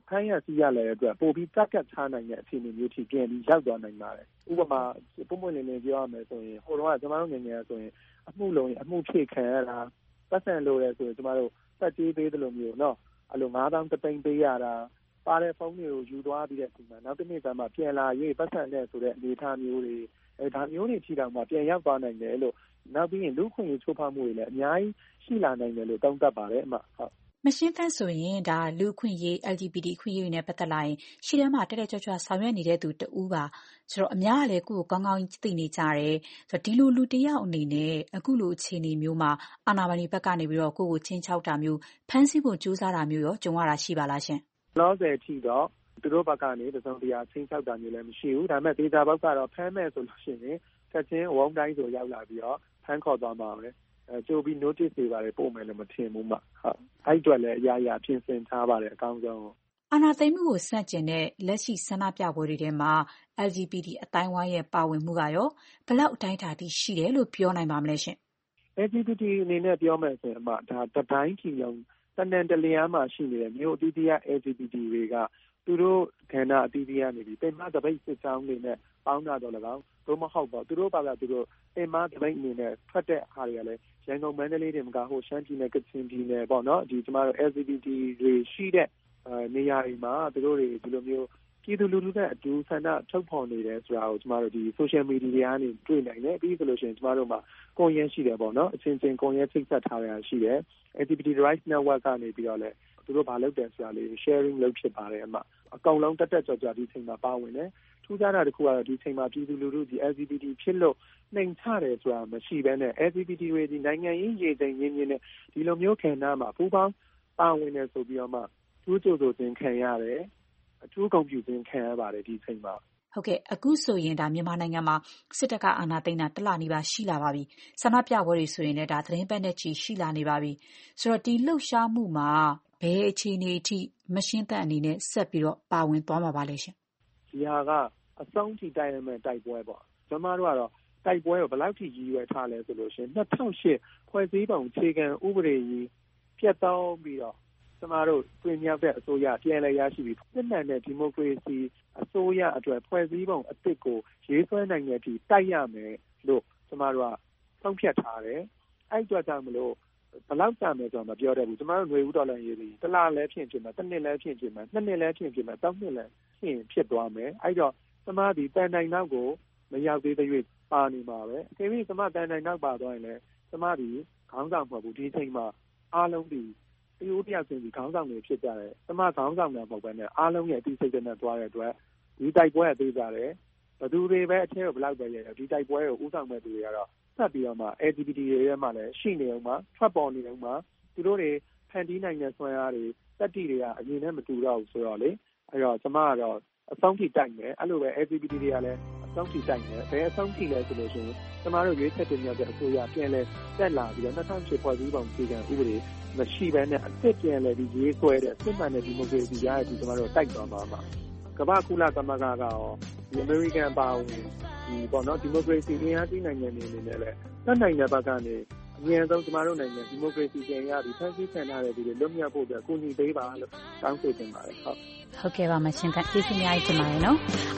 ဖမ်းရဆီးရတဲ့အတွက်ပိုပြီးတက်တက်ထားနိုင်တဲ့အခြေအနေမျိုးထိပြန်ပြီးရောက်သွားနိုင်ပါတယ်ဥပမာပုံမှန်လေးလေးပြောရမယ်ဆိုရင်ဟိုတော့ကျွန်တော်တို့ငယ်ငယ်ဆိုရင်အမှုလုံးအမှုဖြည့်ခံရတာပတ်စံလိုရဲဆိုရင်ကျွန်တော်တို့စက်ကြီးပေးတယ်လို့မျိုးနော်အဲ့လိုငါးသောင်းတစ်သိန်းပေးရတာပါတဲ့ဖုန်းတွေကိုယူသွားပြီးတဲ့ဒီမှာနောက်တစ်နေ့ကျမှပြန်လာရေးပတ်စံနဲ့ဆိုတဲ့အနေအထားမျိုးတွေအဲဒါမျိုးတွေထိတောင်မှပြန်ရောက်သွားနိုင်တယ်လို့နောက်ပြီးရင်လူခွင့်ရေးချိုးဖောက်မှုတွေလည်းအများကြီးရှိလာနိုင်တယ်လို့သုံးသပ်ပါတယ်အမဟုတ်မရှင်းသန့်ဆိုရင်ဒါလူခွင့်ရေး L G B T ခွင့်ရေးနဲ့ပတ်သက်လာရင်ရှေ့တန်းမှာတက်တက်ကြွကြွဆောင်ရွက်နေတဲ့သူတူပါဆိုတော့အများကလည်းကိုယ့်ကိုကောင်းကောင်းသိနေကြတယ်ဆိုတော့ဒီလိုလူတယောက်အနေနဲ့အခုလိုအခြေအနေမျိုးမှာအာဏာပိုင်တွေဘက်ကနေပြီးတော့ကိုယ့်ကိုချင်းချောက်တာမျိုးဖမ်းဆီးဖို့ကြိုးစားတာမျိုးရောကြုံရတာရှိပါလားရှင်လောဆယ်ထိတော့သူတို့ဘက်ကနေတစုံတရာချင်းချောက်တာမျိုးလည်းမရှိဘူးဒါပေမဲ့ဒေတာဘက်ကတော့ဖမ်းမဲ့ဆိုလို့ရှိရင်ချက်ချင်းဝုန်းတိုင်းဆိုရောက်လာပြီးတော့ဖမ်းခေါ်သွားမှာပဲအဲကြိုပြီး notice တွေပါတယ်ပို့မယ်လို့မထင်ဘူးမှဟုတ်အဲ့အတွက်လည်းအရာရာပြင်ဆင်ထားပါတယ်အကောင်းဆုံးအာဏာသိမ်းမှုကိုစန့်ကျင်တဲ့လက်ရှိဆန္ဒပြပွဲတွေထဲမှာ L G B T အတိုင်းဝိုင်းရဲ့ပါဝင်မှုကရောဘယ်လောက်အတိုင်းအတာထိရှိတယ်လို့ပြောနိုင်ပါမလဲရှင် L G B T အနေနဲ့ပြောမယ်ဆိုရင်အမဒါတတိုင်းထီလုံးတနန်တလျားမှာရှိနေတဲ့မြို့အသီးသီးက L G B T တွေကသူတို့ခန္ဓာအသီးသီးကနေပြီးပင်မတပိတ်စစ်ချောင်းတွေနဲ့ပေါင်းတာတော့လည်းကောင်းတို့မဟုတ်တော့သူတို့ဘာသာသူတို့ပင်မတပိတ်အနေနဲ့ထွက်တဲ့ဟာတွေကလည်းရန်ကုန်မန္တလေးတွေမှာဟိုရှမ်းပြည်နယ်ကချင်ပြည်နယ်ပေါ့နော်ဒီကျမတို့ L G B T တွေရှိတဲ့နေရာတွေမှာသူတို့တွေဒီလိုမျိုးပြည်သူလူထုနဲ့အတူဆန္ဒထုတ်ဖော်နေတယ်ဆိုတာကိုကျမတို့ဒီ social media တွေကနေတွေ့နိုင်တယ်ပြီးဆိုလို့ရှိရင်ကျမတို့မှာကွန်ရက်ရှိတယ်ပေါ့နော်အချင်းချင်းကွန်ရက်ချိတ်ဆက်ထားရရှိတယ် L G B T Rights Network ကနေပြီးတော့လည်းသူတို့ဘာလုပ်တယ်ဆိုတာလေး sharing လုပ်ဖြစ်ပါတယ်အမအကောင်လုံးတက်တက်ကြွကြွဒီချိန်မှာပါဝင်တယ်ထူးခြားတာတစ်ခုကတော့ဒီချိန်မှာပြည်သူလူထုဒီ L G B T ဖြစ်လို့နှိမ်ချတယ်ဆိုတာမရှိဘဲနဲ့ L G B T တွေဒီနိုင်ငံရေးရည်စိမ်ရင်းရင်းနဲ့ဒီလိုမျိုးခံနာမှာပူပေါင်းပါဝင်တယ်ဆိုပြီးတော့မှကျိုးကျိုးဆိုခြင်းခံရတယ်အထူးဂုဏ်ပြုခြင်းခံရပါတယ်ဒီချိန်မှာဟုတ်ကဲ့အခုဆိုရင်ဒါမြန်မာနိုင်ငံမှာစစ်တပ်ကအာဏာသိမ်းတာတလနီးပါးရှိလာပါပြီဆန္ဒပြပွဲတွေဆိုရင်လည်းဒါသတင်းပတ်နဲ့ချီရှိလာနေပါပြီဆိုတော့ဒီလှုပ်ရှားမှုမှာဘယ်အခြေအနေအထိမရှင်းသန့်အနေနဲ့ဆက်ပြီးတော့ပါဝင်သွားမှာပါလဲရှင်ဒီဟာကအဆုံးထိတိုက်ရမယ့်တိုက်ပွဲပေါ့ကျွန်မတို့ကတော့တိုက်ပွဲကိုဘယ်လောက်ထိရည်ရွယ်ထားလဲဆိုလို့ရှိရင်၂၀၀၈ဖွဲ့စည်းပုံအခြေခံဥပဒေကြီးပြတ်တောင်းပြီးတော့ကျမတို့ပြင်မြောက်တဲ့အစိုးရပြန်လည်ရရှိပြီးစစ်မှန်တဲ့ဒီမိုကရေစီအစိုးရအတွက်ဖွဲ့စည်းပုံအသစ်ကိုရေးဆွဲနိုင်တဲ့အထိတိုက်ရမယ်လို့ကျမတို့ကဆုံးဖြတ်ထားတယ်။အဲ့အတွက်ကြောင့်မလို့ဘယ်လောက်ကြာမယ်ဆိုတော့မပြောတတ်ဘူး။ကျမတို့ຫນွေဦးတော်လှန်ရေးတွေတစ်လလည်းဖြစ်ဖြစ်မယ်၊တစ်နှစ်လည်းဖြစ်ဖြစ်မယ်၊နှစ်နှစ်လည်းဖြစ်ဖြစ်မယ်၊သုံးနှစ်လည်းဖြစ်ဖြစ်သွားမယ်။အဲ့တော့ကျမဒီတန်တိုင်နောက်ကိုမရောက်သေးတဲ့၍ပါနေမှာပဲ။အကယ်၍ကျမတန်တိုင်နောက်ပါသွားရင်လည်းကျမဒီခေါင်းဆောင်မဟုတ်ဘူးဒီချိန်မှာအားလုံးဒီဒီဥပဒေချင်းဒီခေါင်းဆောင်တွေဖြစ်ကြတယ်။ကျမခေါင်းဆောင်တွေမဟုတ်ဘဲနဲ့အားလုံးရဲ့အသိစိတ်နဲ့သွားတဲ့အတွက်ဒီတိုက်ပွဲအသေးကြတယ်။ဘယ်သူတွေပဲအထက်ကိုဘလောက်ပဲရရဒီတိုက်ပွဲကိုဥဆောင်မဲ့သူတွေကတော့ဆက်ပြီးတော့မှ L G B T တွေရဲ့မှလည်းရှိနေအောင်မှထွက်ပေါ်နေအောင်မှသူတို့တွေဖန်တီးနိုင်တဲ့ဆွမ်းအားတွေစက်တီတွေကအရင်နဲ့မတူတော့ဘူးဆိုတော့လေအဲ့တော့ကျမကတော့အဆုံးထိတိုက်မယ်အဲ့လိုပဲ L G B T တွေကလည်းအဆုံးထိတိုက်မယ်ဘယ်အဆုံးထိလဲဆိုလို့ရှိရင်ကျမတို့ရွေးချယ်တင်မြှောက်တဲ့အစိုးရပြန်လဲတက်လာပြီးတော့၂၀၀၈ဖွဲ့စည်းပုံအခြေခံဥပဒေမရှိဘဲနဲ့အစ်စ်ပြန်လဲပြီးရေးဆွဲတဲ့စစ်မှန်တဲ့ဒီမိုကရေစီရတဲ့ဒီကျမတို့တိုက်သွားမှာပါကမ္ဘာကုလသမဂ္ဂကရောဒီ American ပါဝင်ဒီပေါ့နော်ဒီမိုကရေစီအင်အားကြီးနိုင်ငံတွေအနေနဲ့လည်းသက်နိုင်တဲ့ဘက်ကနေအများဆုံးကျမတို့နိုင်ငံဒီမိုကရေစီပြန်ရပြီးဖန်ဆီးခံထားတဲ့ဒီတွေလွတ်မြောက်ဖို့အတွက်ကူညီပေးပါလို့တောင်းဆိုချင်ပါတယ်ဟုတ်ဟုတ်ကဲ့ပါမရှင်ကကျေးဇူးများကြီးတင်ပါတယ်နော်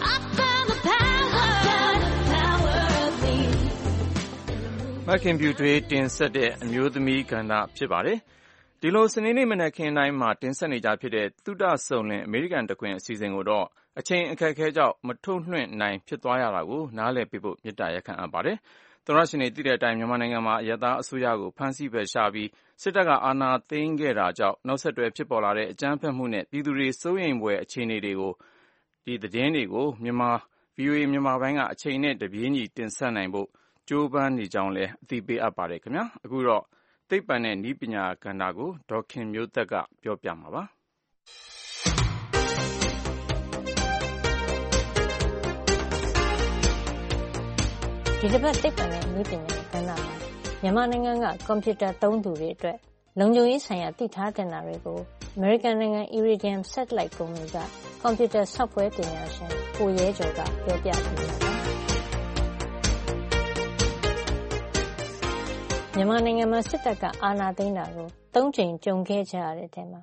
မခင်ပြူတွေတင်ဆက်တဲ့အမျိုးသမီးကဏ္ဍဖြစ်ပါတယ်ဒီလိုစနေနေ့မနက်ခင်းတိုင်းမှာတင်ဆက်နေကြဖြစ်တဲ့သုဒစုံလင်အမေရိကန်တခွင်အစီအစဉ်ကိုတော့အချိန်အခက်အခဲကြောင့်မထုတ်လွှင့်နိုင်ဖြစ်သွားရတာကိုနားလည်ပေးဖို့မေတ္တာရပ်ခံအပ်ပါတယ်။သောရရှင်တွေသိတဲ့အတိုင်းမြန်မာနိုင်ငံမှာအရပ်သားအစိုးရကိုဖမ်းဆီးဖယ်ရှားပြီးစစ်တပ်ကအာဏာသိမ်းခဲ့တာကြောင့်နောက်ဆက်တွဲဖြစ်ပေါ်လာတဲ့အကြမ်းဖက်မှုနဲ့ပြည်သူတွေစိုးရိမ်ဖွယ်အခြေအနေတွေကိုဒီသတင်းတွေကိုမြန်မာ ဗွီအိုအေ မြန်မာပိုင်းကအချိန်နဲ့တပြေးညီတင်ဆက်နိုင်ဖို့ကြိုးပမ်းနေကြောင်းလည်းအသိပေးအပ်ပါတယ်ခင်ဗျာ။အခုတော့သိပ္ပံနဲ့နည်းပညာကဏ္ဍကိုဒေါ်ခင်မျိုးသက်ကပြောပြမှာပါ။ဒီတစ်ပတ်သိပ္ပံနဲ့နည်းပညာကဏ္ဍမှာမြန်မာနိုင်ငံကကွန်ပျူတာသုံးသူတွေအတွက်လုံခြုံရေးဆိုင်ရာသိထားတင်တာတွေကို American နိုင်ငံ Iridium Satellite ကုမ္ပဏီကကွန်ပျူတာ software ပညာရှင်ကိုရဲကျော်ကပြောပြပေးပါမယ်။မြန်မာနိုင်ငံမှာစစ်တပ်ကအာဏာသိမ်းတာကိုသုံးကြိမ်ကြုံခဲ့ကြရတဲ့ထဲမှာ၁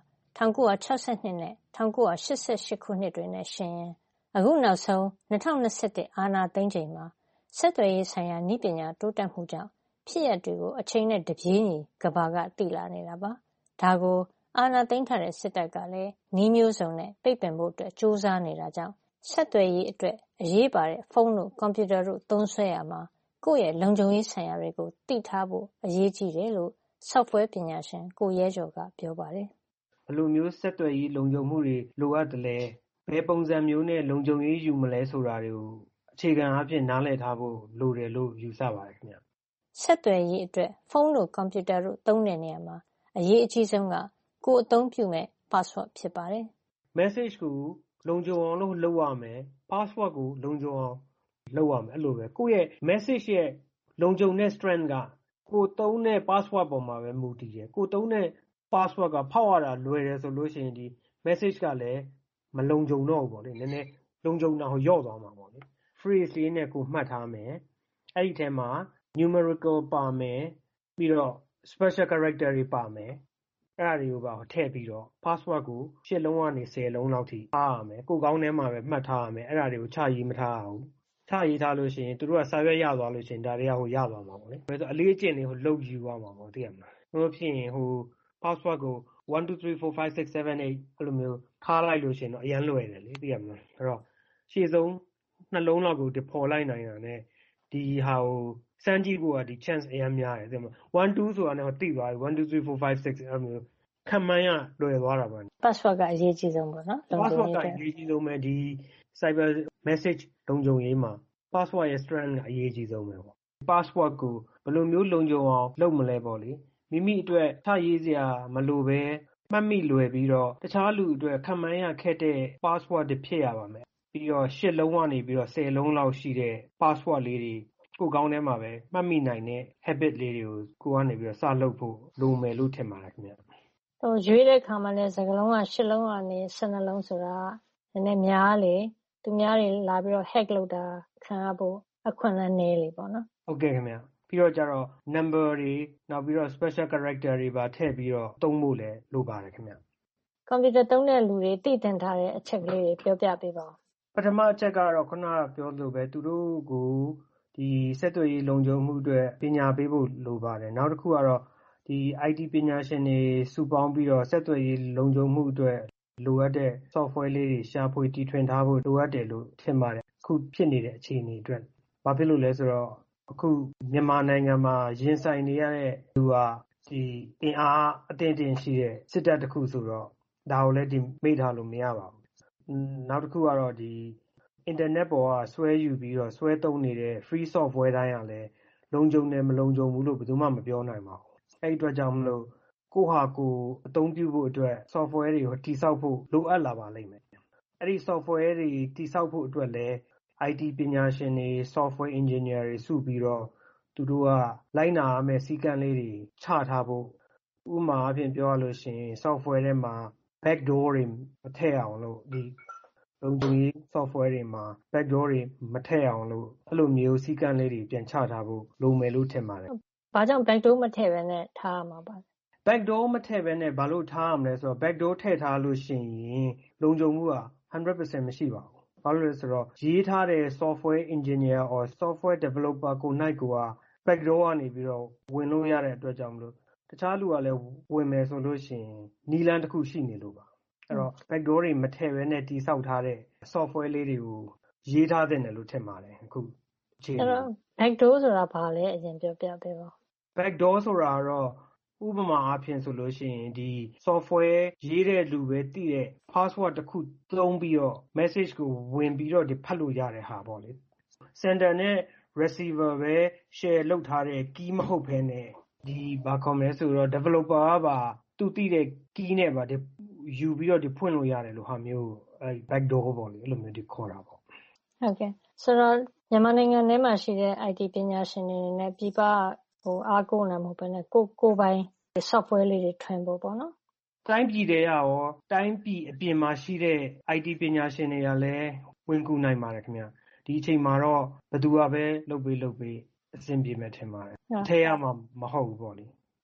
၉၆၂ နဲ့ ၁၉၈၈ ခုနှစ်တွေနဲ့ယှဉ်ရင်အခုနောက်ဆုံး၂၀၂၁ အာဏာသိမ်းချိန်မှာဆက်သွယ်ရေးဆိုင်ရာနည်းပညာတိုးတက်မှုကြောင့်ဖြစ်ရပ်တွေကိုအချိန်နဲ့တပြေးညီကမ္ဘာကသိလာနေတာပါ။ဒါကိုအာဏာသိမ်းထားတဲ့စစ်တပ်ကလည်းနည်းမျိုးစုံနဲ့ပိတ်ပင်ဖို့အတွက်ကြိုးစားနေတာကြောင့်ဆက်သွယ်ရေးအတွက်အရေးပါတဲ့ဖုန်းတို့ကွန်ပျူတာတို့သုံးစွဲရမှာကိုယ့်ရဲ့လုံခြုံရေးဆိုင်ရာတွေကိုသိထားဖို့အရေးကြီးတယ်လို့ software ပညာရှင်ကိုရဲကျော်ကပြောပါတယ်။ဘယ်လိုမျိုးဆက်သွယ်ရေးလုံခြုံမှုတွေလိုအပ်တယ်လဲဘယ်ပုံစံမျိုးနဲ့လုံခြုံရေးယူမလဲဆိုတာတွေကိုအခြေခံအားဖြင့်နားလည်ထားဖို့လိုတယ်လို့ယူဆပါတယ်ခင်ဗျ။ဆက်သွယ်ရေးအတွက်ဖုန်းတို့ကွန်ပျူတာတို့သုံးတဲ့နေရာမှာအရေးအကြီးဆုံးကကိုယ်အသုံးပြုမဲ့ password ဖြစ်ပါတယ်။ message ကိုလုံခြုံအောင်လို့လုပ်ရမယ် password ကိုလုံခြုံအောင်လုပ်ရမယ်အဲ့လိုပဲကိုယ့်ရဲ့ message ရဲ့လုံခြုံတဲ့ strength ကကိုသုံးတဲ့ password ပေါ်မှာပဲမူတည်တယ်ကိုသုံးတဲ့ password ကဖောက်ရတာလွယ်တယ်ဆိုလို့ရှိရင်ဒီ message ကလည်းမလုံခြုံတော့ဘူးပေါ့လေနည်းနည်းလုံခြုံတာဟိုယော့သွားမှာပေါ့လေ phrase လေးနဲ့ကိုမှတ်ထားမယ်အဲ့ဒီထဲမှာ numerical ပါမယ်ပြီးတော့ special character တွေပါမယ်အဲ့ဒါတွေကိုပါထည့်ပြီးတော့ password ကိုရှစ်လုံးကနေဆယ်လုံးလောက်ထိထားရမယ်ကိုကောင်းထဲမှာပဲမှတ်ထားရမယ်အဲ့ဒါတွေကိုချရေးမထားရဘူးချရေးထားလို့ရှိရင်သူတို့ကစာရွက်ရသွားလို့ရှိရင်ဒါတွေကဟိုရသွားမှာပေါ့လေဒါဆိုအလေးအကျင့်လေးဟိုလုတ်ယူသွားမှာပေါ့သိရမလားဘယ်လိုဖြစ်ရင်ဟို password ကိုone two three four five six seven eightအဲ့လိုမျိုးထားလိုက်လို့ရှိရင်တော့အရင်လွယ်တယ်လေသိရမလားအဲ့တော့ရှေ့ဆုံးနှလုံးလောက်ကိုဖော်လိုက်နိုင်တာ ਨੇ ဒီဟာကိုစမ်းကြည့်ဖို့ကဒီ chance အရင်များတယ်သိရမလား one two ဆိုတာနဲ့ဟိုတိသွားပြီone two three four five six အဲ့လိုမျိုးခံမှန်းရလွယ်သွားတာပါ password ကအရေးကြီးဆုံးပေါ့နော် password ကအရေးကြီးဆုံးပဲဒီ cyber message လုံခြုံရေးမှာ password ရဲ့ strength ကအရေးကြီးဆုံးပဲပေါ့ password ကိုဘယ်လိုမျိုးလုံခြုံအောင်လုပ်မလဲပေါ့လေမိမိအတွက်ချရေးစရာမလိုပဲမှတ်မိလွယ်ပြီးတော့တခြားလူအတွက်ခံမှန်းရခက်တဲ့ password တွေဖြစ်ရပါမယ်ပြီးတော့ရှစ်လုံးကနေပြီးတော့ဆယ်လုံးလောက်ရှိတဲ့ password လေးတွေကိုကောင်းထဲမှာပဲမှတ်မိနိုင်တဲ့ habit လေးတွေကိုကိုကနေပြီးတော့စလုပ်ဖို့လိုမယ်လို့ထင်ပါတယ်ခင်ဗျဟိုရွေးတဲ့ခါမှာလဲစကလုံးကရှစ်လုံးကနေဆယ်နှလုံးဆိုတာနည်းနည်းများလေသူများတွေလာပြီးတော့ hack လုပ်တာခံရဖို့အခွင့်အလမ်းနည်းလေပေါ့နော်ဟုတ်ကဲ့ခင်ဗျပြီးတော့ကျတော့ number တွေနောက်ပြီးတော့ special character တွေပါထည့်ပြီးတော့သုံးဖို့လည်းလိုပါတယ်ခင်ဗျကွန်ပျူတာသုံးတဲ့လူတွေသိသင်ထားတဲ့အချက်ကလေးတွေပြောပြပေးပါဦးပထမအချက်ကတော့ခုနကပြောလို့ပဲသူတို့ကိုဒီဆက်သွယ်ရေးလုံခြုံမှုအတွက်ပညာပေးဖို့လိုပါတယ်နောက်တစ်ခုကတော့ဒီ I T ပညာရှင်တွေစုပေါင်းပြီးတော့ဆက်သွယ်ရေးလုံခြုံမှုအတွက်လိုအပ်တဲ့ software လေးတွေရှာဖွေတီထွင်ထားဖို့လိုအပ်တယ်လို့ထင်ပါတယ်အခုဖြစ်နေတဲ့အခြေအနေအတွက်ဘာဖြစ်လို့လဲဆိုတော့အခုမြန်မာနိုင်ငံမှာရင်ဆိုင်နေရတဲ့လူဟာဒီအင်အားအတင်းတင်းရှိတဲ့စစ်တပ်တစ်ခုဆိုတော့ဒါကိုလည်းဒီမေ့ထားလို့မရပါဘူးနောက်တစ်ခုကတော့ဒီ internet ပေါ်ကဆွဲယူပြီးတော့ဆွဲသုံးနေတဲ့ free software တိုင်းကလည်းလုံခြုံတယ်မလုံခြုံဘူးလို့ဘယ်သူမှမပြောနိုင်ပါဘူးအဲ့ဒီအတွက်ကြောင့်မလို့ကိုဟာကိုအသုံးပြုဖို့အတွက် software တွေကိုတိစောက်ဖို့လိုအပ်လာပါလိမ့်မယ်အဲ့ဒီ software တွေတိစောက်ဖို့အတွက်လည်း I T ပညာရှင်တွေ software engineer တွေစုပြီးတော့သူတို့ကလိုက်နာရမယ့်စည်းကမ်းလေးတွေချထားဖို့ဥပမာအဖြစ်ပြောရလို့ရှိရင် software ထဲမှာ backdoor တွေမထည့်အောင်လို့ဒီလုံခြုံရေး software တွေမှာ backdoor တွေမထည့်အောင်လို့အဲ့လိုမျိုးစည်းကမ်းလေးတွေပြန်ချထားဖို့လိုမယ်လို့ထင်ပါတယ်။ဘာကြောင့် backdoor မထည့်ဘဲနဲ့ထားရမှာပါလဲ backdoor မထည့်ဘဲနဲ့ဘာလို့ထားရမလဲဆိုတော့ backdoor ထည့်ထားလို့ရှိရင်လုံခြုံမှုကone hundred percent မရှိပါဘူး။ဘာလို့လဲဆိုတော့ရေးထားတဲ့ software engineer or software developer ကိုနိုင်ကိုက backdoor ကနေပြီးတော့ဝင်လို့ရတဲ့အတွက်ကြောင့်မလို့တခြားလူကလည်းဝင်မယ်ဆိုလို့ရှိရင်နီလန်းတစ်ခုရှိနေလို့ပါအဲ့တော့ backdoor တွေမထည့်ဘဲနဲ့တိစောက်ထားတဲ့ software လေးတွေကိုရေးထားတဲ့တယ်လို့ထင်ပါတယ်အခုအဲ့တော့ backdoor ဆိုတာဘာလဲအရင်ပြောပြပေးပါ backdoor ဆိုတာတော့ဥပမာအားဖြင့်ဆိုလို့ရှိရင်ဒီ software ရေးတဲ့လူပဲသိတဲ့ password တစ်ခုသုံးပြီးတော့ message ကိုဝင်ပြီးတော့ဒီဖတ်လို့ရတဲ့ဟာပေါ့လေ sender နဲ့ receiver ပဲ share လုပ်ထားတဲ့ key မဟုတ်ဘဲနဲ့ဒီဘာခေါ်မလဲဆိုတော့ developer ကပါသူသိတဲ့ key နဲ့ပါဒီယူပြီးတော့ဒီဖွင့်လို့ရတယ်လို့ဟာမျိုးအဲ backdoor ပေါ့လေအဲ့လိုမျိုးဒီခေါ်တာပေါ့ဟုတ်ကဲ့ဆိုတော့မြန်မာနိုင်ငံထဲမှာရှိတဲ့ I T ပညာရှင်တွေနဲ့ပြည်ပဟိုအားကိုးနေမှာမဟုတ်ဘဲနဲ့ကိုကိုပိုင်း software လေးတွေထွင်ဖို့ပေါ့နော်တိုင်းပြည်တွေရောတိုင်းပြည်အပြင်မှာရှိတဲ့ I T ပညာရှင်တွေကလည်းဝင်ကူနိုင်ပါတယ်ခင်ဗျဒီအချိန်မှာတော့ဘယ်သူကပဲလုပ်ပေးလုပ်ပေးအဆင်ပြေမယ်ထင်ပါတယ်အထက်ရမှာမဟုတ်ဘူးပေါ့လေ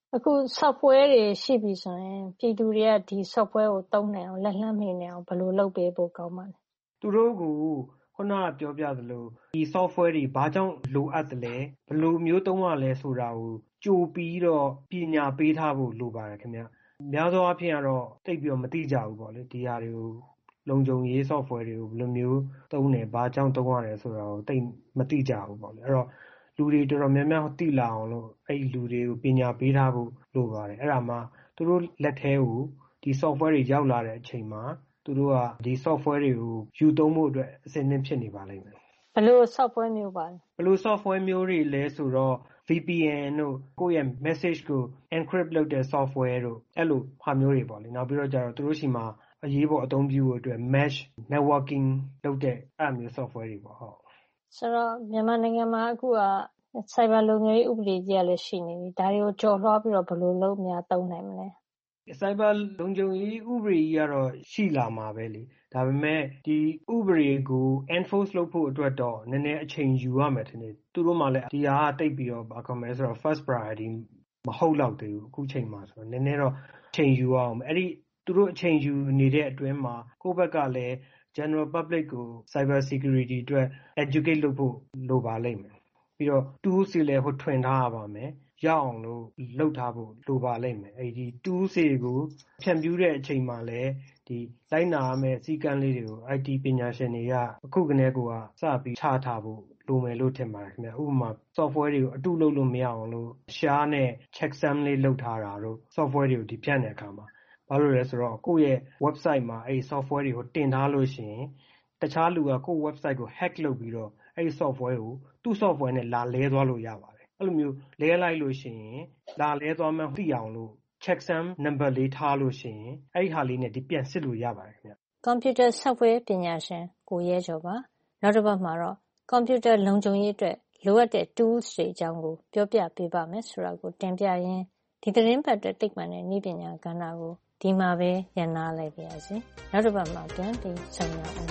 အခု software တွေရှိပြီဆိုရင်ပြည်သူတွေကဒီ software ကိုသုံးနိုင်အောင်လက်လှမ်းမီနိုင်အောင်ဘယ်လိုလုပ်ပေးဖို့ကောင်းပါလဲသူတို့ကိုခုနကပြောပြသလိုဒီ software တွေဘာကြောင့်လိုအပ်တယ်လဲဘယ်လိုမျိုးသုံးရလဲဆိုတာကိုကြိုပြီးတော့ပညာပေးထားဖို့လိုပါတယ်ခင်ဗျများသောအားဖြင့်ကတော့တိတ်ပြီးတော့မသိကြဘူးပေါ့လေဒီဟာတွေကိုလုံခြုံရေး software တွေကိုဘယ်လိုမျိုးသုံးတယ်ဘာကြောင့်သုံးရတယ်ဆိုတာကိုတိတ်မသိကြဘူးပေါ့လေအဲ့တော့လူတွေတော်တော်များများသိလာအောင်လို့အဲ့ဒီလူတွေကိုပညာပေးထားဖို့လိုပါတယ်အဲ့ဒါမှသူတို့လက်ထဲကိုဒီ software တွေရောက်လာတဲ့အချိန်မှာသူတို့ကဒီ software တွေကိုယူသုံးဖို့အတွက်အဆင်သင့်ဖြစ်နေပါလိမ့်မယ်ဘယ်လို software မျိုးပါလဲဘယ်လို software မျိုးတွေလဲဆိုတော့ V P N တို့ကိုယ့်ရဲ့ message ကို encrypt လုပ်တဲ့ software တို့အဲ့လိုဟာမျိုးတွေပေါ့လေနောက်ပြီးတော့ကျတော့သူတို့ရှိမှာအရေးပေါ်အသုံးပြုဖို့အတွက် mesh networking လုပ်တဲ့အဲ့မျိုး software တွေပေါ့ဟုတ်ဆိုတော့မြန်မာနိုင်ငံမှာအခုက cyber လုံခြုံရေးဥပဒေကြီးကလည်းရှိနေပြီဒါတွေကိုကြော်လွှားပြီးတော့ဘယ်လိုလုပ်များသုံးနိုင်မလဲ cyber လုံခြုံရေးဥပဒေကြီးကတော့ရှိလာမှာပဲလေဒါပေမဲ့ဒီဥပဒေကို enforce လုပ်ဖို့အတွက်တော့နည်းနည်းအချိန်ယူရမယ်ထင်တယ်သူတို့မှလည်းဒီဟာကတိတ်ပြီးတော့ဘာခေါ်မလဲဆိုတော့ first priority မဟုတ်တော့သေးဘူးအခုချိန်မှာဆိုတော့နည်းနည်းတော့အချိန်ယူအောင်အဲ့ဒီသူတို့အချိန်ယူနေတဲ့အတွင်းမှာကိုယ့်ဘက်ကလည်း general public ကို cyber security အတွက် educate လုပ်ဖို့လိုပါလိမ့်မယ်ပြီးတော့ tools တွေလည်းဟိုထွင်ထားရပါမယ်ရအောင်လို့လုပ်ထားဖို့လိုပါလိမ့်မယ်အဲ့ဒီ tools တွေကိုဖြန့်ဖြူးတဲ့အချိန်မှာလည်းဒီလိုက်နာရမယ့်စည်းကမ်းလေးတွေကို I T ပညာရှင်တွေကအခုကတည်းကစပြီးချထားဖို့လိုမယ်လို့ထင်ပါတယ်ခင်ဗျဥပမာ software တွေကိုအတုလုပ်လို့မရအောင်လို့ရှားနဲ့ checksum လေးလုပ်ထားတာတို့ software တွေကိုဒီဖြန့်တဲ့အခါမှာဘာလို့လဲဆိုတော့ကိုယ့်ရဲ့ website မှာအဲ့ဒီ software တွေကိုတင်ထားလို့ရှိရင်တခြားလူကကိုယ့် website ကို hack လုပ်ပြီးတော့အဲ့ဒီ software ကိုသူ့ software နဲ့လာလဲသွားလို့ရပါတယ်အဲ့လိုမျိုးလဲလိုက်လို့ရှိရင်လာလဲသွားမှသိအောင်လို့ checksum number လေးထားလို့ရှိရင်အဲ့ဒီဟာလေးနဲ့ဒီပြန်စစ်လို့ရပါတယ်ခင်ဗျ computer software ပညာရှင်ကိုရဲကျော်ပါနောက်တစ်ပတ်မှာတော့ computer လုံခြုံရေးအတွက်လိုအပ်တဲ့ tools တွေအကြောင်းကိုပြောပြပေးပါမယ်ဆိုတာကိုတင်ပြရင်းဒီသတင်းပတ်အတွက်တိတ်မှန်တဲ့နည်းပညာကဏ္ဍကိုဒီမှာပဲရန်နာလိုက်ပါရစေနောက်တစ်ပတ်မှာပြန်ပြီးဆုံရအောင်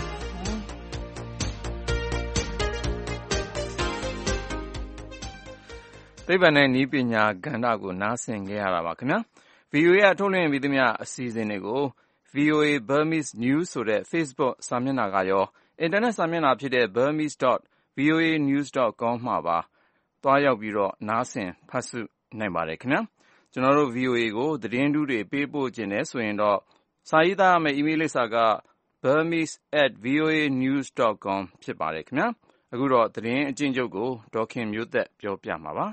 သိပ္ပံနဲ့နည်းပညာကဏ္ဍကိုနားဆင်ခဲ့ရတာပါခင်ဗျာ ဗွီအိုအေ ကထုတ်လွှင့်ပြီးသမျှအစီအစဉ်တွေကို ဗွီအိုအေ Burmese News ဆိုတဲ့ Facebook စာမျက်နှာကရောအင်တာနက်စာမျက်နှာဖြစ်တဲ့ burmese dot v o a news dot com မှာပါသွားရောက်ပြီးတော့နားဆင်ဖတ်ရှုနိုင်ပါတယ်ခင်ဗျာကျွန်တော်တို့ ဗွီအိုအေ ကိုသတင်းတူးတွေပေးပို့ခြင်းနဲ့ဆိုရင်တော့စာရေးသားရမယ့် email လိပ်စာက burmese at v o a news dot com ဖြစ်ပါတယ်ခင်ဗျာအခုတော့သတင်းအကျဉ်းချုပ်ကိုဒေါက်ခင်မျိုးသက်ပြောပြမှာပါ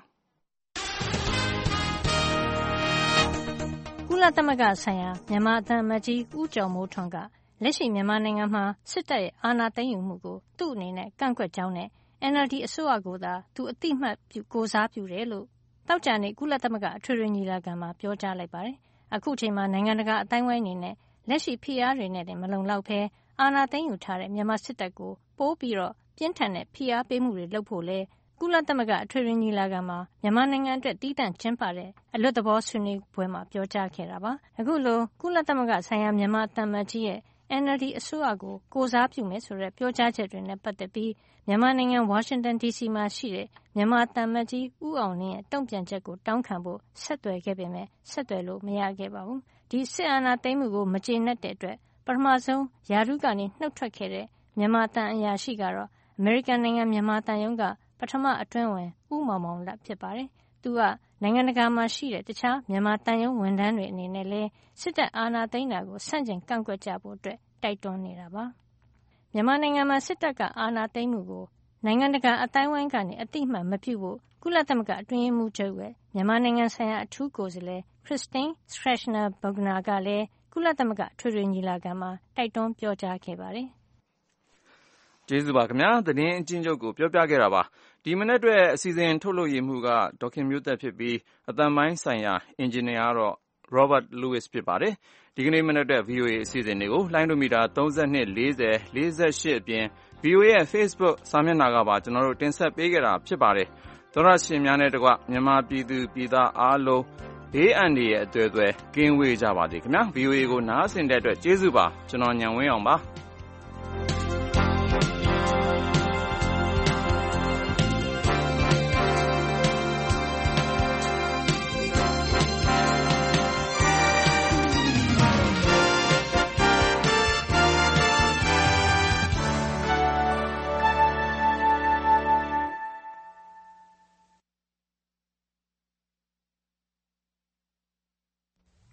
ကုလသမဂ္ဂဆိုင်ရာမြန်မာအသံအမတ်ကြီးဦးကျော်မိုးထွန်းကလက်ရှိမြန်မာနိုင်ငံမှာစစ်တပ်ရဲ့အာဏာသိမ်းယူမှုကိုသူ့အနေနဲ့ကန့်ကွက်ကြောင်းနဲ့ N L D အစိုးရကိုသာသူအတိအမှတ်ပြုကိုးစားပြုတယ်လို့သောကြာနေ့ကုလသမဂ္ဂအထွေထွေညီလာခံမှာပြောကြားလိုက်ပါတယ်။အခုချိန်မှာနိုင်ငံတကာအတိုင်းအဝိုင်းအနေနဲ့လက်ရှိဖိအားတွေနဲ့တင်မလုံလောက်ဘဲအာဏာသိမ်းယူထားတဲ့မြန်မာစစ်တပ်ကိုပိုးပြီးတော့ပြင်းထန်တဲ့ဖိအားပေးမှုတွေလုပ်ဖို့လဲကုလသမဂ္ဂအထွေထွေညီလာခံမှာမြန်မာနိုင်ငံအတွက်တီးတန့်ကျင်းပတဲ့အလွတ်သဘောဆွေးနွေးပွဲမှာပြောကြားခဲ့တာပါ။အခုလိုကုလသမဂ္ဂဆိုင်ရာမြန်မာအသံအမတ်ကြီးရဲ့ N L D အစိုးရကိုကိုးစားပြုမယ်ဆိုတဲ့ပြောကြားချက်တွေနဲ့ပတ်သက်ပြီးမြန်မာနိုင်ငံဝါရှင်တန် ဒီစီမှာရှိတဲ့မြန်မာသံအမတ်ကြီးဦးအောင်လင်းရဲ့တုံ့ပြန်ချက်ကိုတောင်းခံဖို့ဆက်သွယ်ခဲ့ပေမဲ့ဆက်သွယ်လို့မရခဲ့ပါဘူး။ဒီစစ်အာဏာသိမ်းမှုကိုမကျေနပ်တဲ့အတွက်ပထမဆုံးယာရုကနေနှုတ်ထွက်ခဲ့တဲ့မြန်မာသံအရာရှိကတော့အမေရိကန်နိုင်ငံမြန်မာသံရုံးကပထမအတွင်းဝင်ဦးမောင်မောင်လတ်ဖြစ်ပါတယ်။သူကနိုင်ငံတကာမှာရှိတဲ့တခြားမြန်မာတန်ယုံဝန်ထမ်းတွေအနေနဲ့လည်းစစ်တပ်အာဏာသိမ်းတာကိုဆန့်ကျင်ကန့်ကွက်ကြဖို့အတွက်တိုက်တွန်းနေတာပါ။မြန်မာနိုင်ငံမှာစစ်တပ်ကအာဏာသိမ်းမှုကိုနိုင်ငံတကာအတိုင်းဝိုင်းကနေအတိအမှတ်မပြုဖို့ကုလသမဂ္ဂအတွင်းရေးမှူးချုပ်ရဲ့မြန်မာနိုင်ငံဆိုင်ရာအထူးကိုယ်စားလှယ် Christine Schraner Burgener ကလည်းကုလသမဂ္ဂထွေထွေညီလာခံမှာတိုက်တွန်းပြောကြားခဲ့ပါတယ်။ကျေးဇူးပါခင်ဗျာသတင်းအချင်းချုပ်ကိုပြောပြခဲ့တာပါဒီမနေ့အတွက်အစီအစဉ်ထုတ်လို့ရမှုကဒေါက်ခင်မျိုးသက်ဖြစ်ပြီးအတန်ပိုင်းဆိုင်ရာအင်ဂျင်နီယာကတော့ Robert Lewis ဖြစ်ပါတယ်ဒီကနေ့မနေ့အတွက် ဗွီအိုအေ အစီအစဉ်တွေကိုလိုင်းဒိုမီတာသုံး၂ ၄၀ ၄၈အပြင် ဗွီအိုအေ ရဲ့ Facebook စာမျက်နှာကပါကျွန်တော်တို့တင်ဆက်ပေးခဲ့တာဖြစ်ပါတယ်သောရရှင်များနဲ့တကွမြန်မာပြည်သူပြည်သားအားလုံးဘေးအန္တရာယ်အသွယ်သွယ်ကင်းဝေးကြပါစေခင်ဗျာ ဗွီအိုအေ ကိုနားဆင်တဲ့အတွက်ကျေးဇူးပါကျွန်တော်ညံဝင်းအောင်ပါ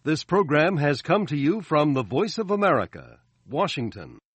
This program has come to you from the Voice of America, Washington.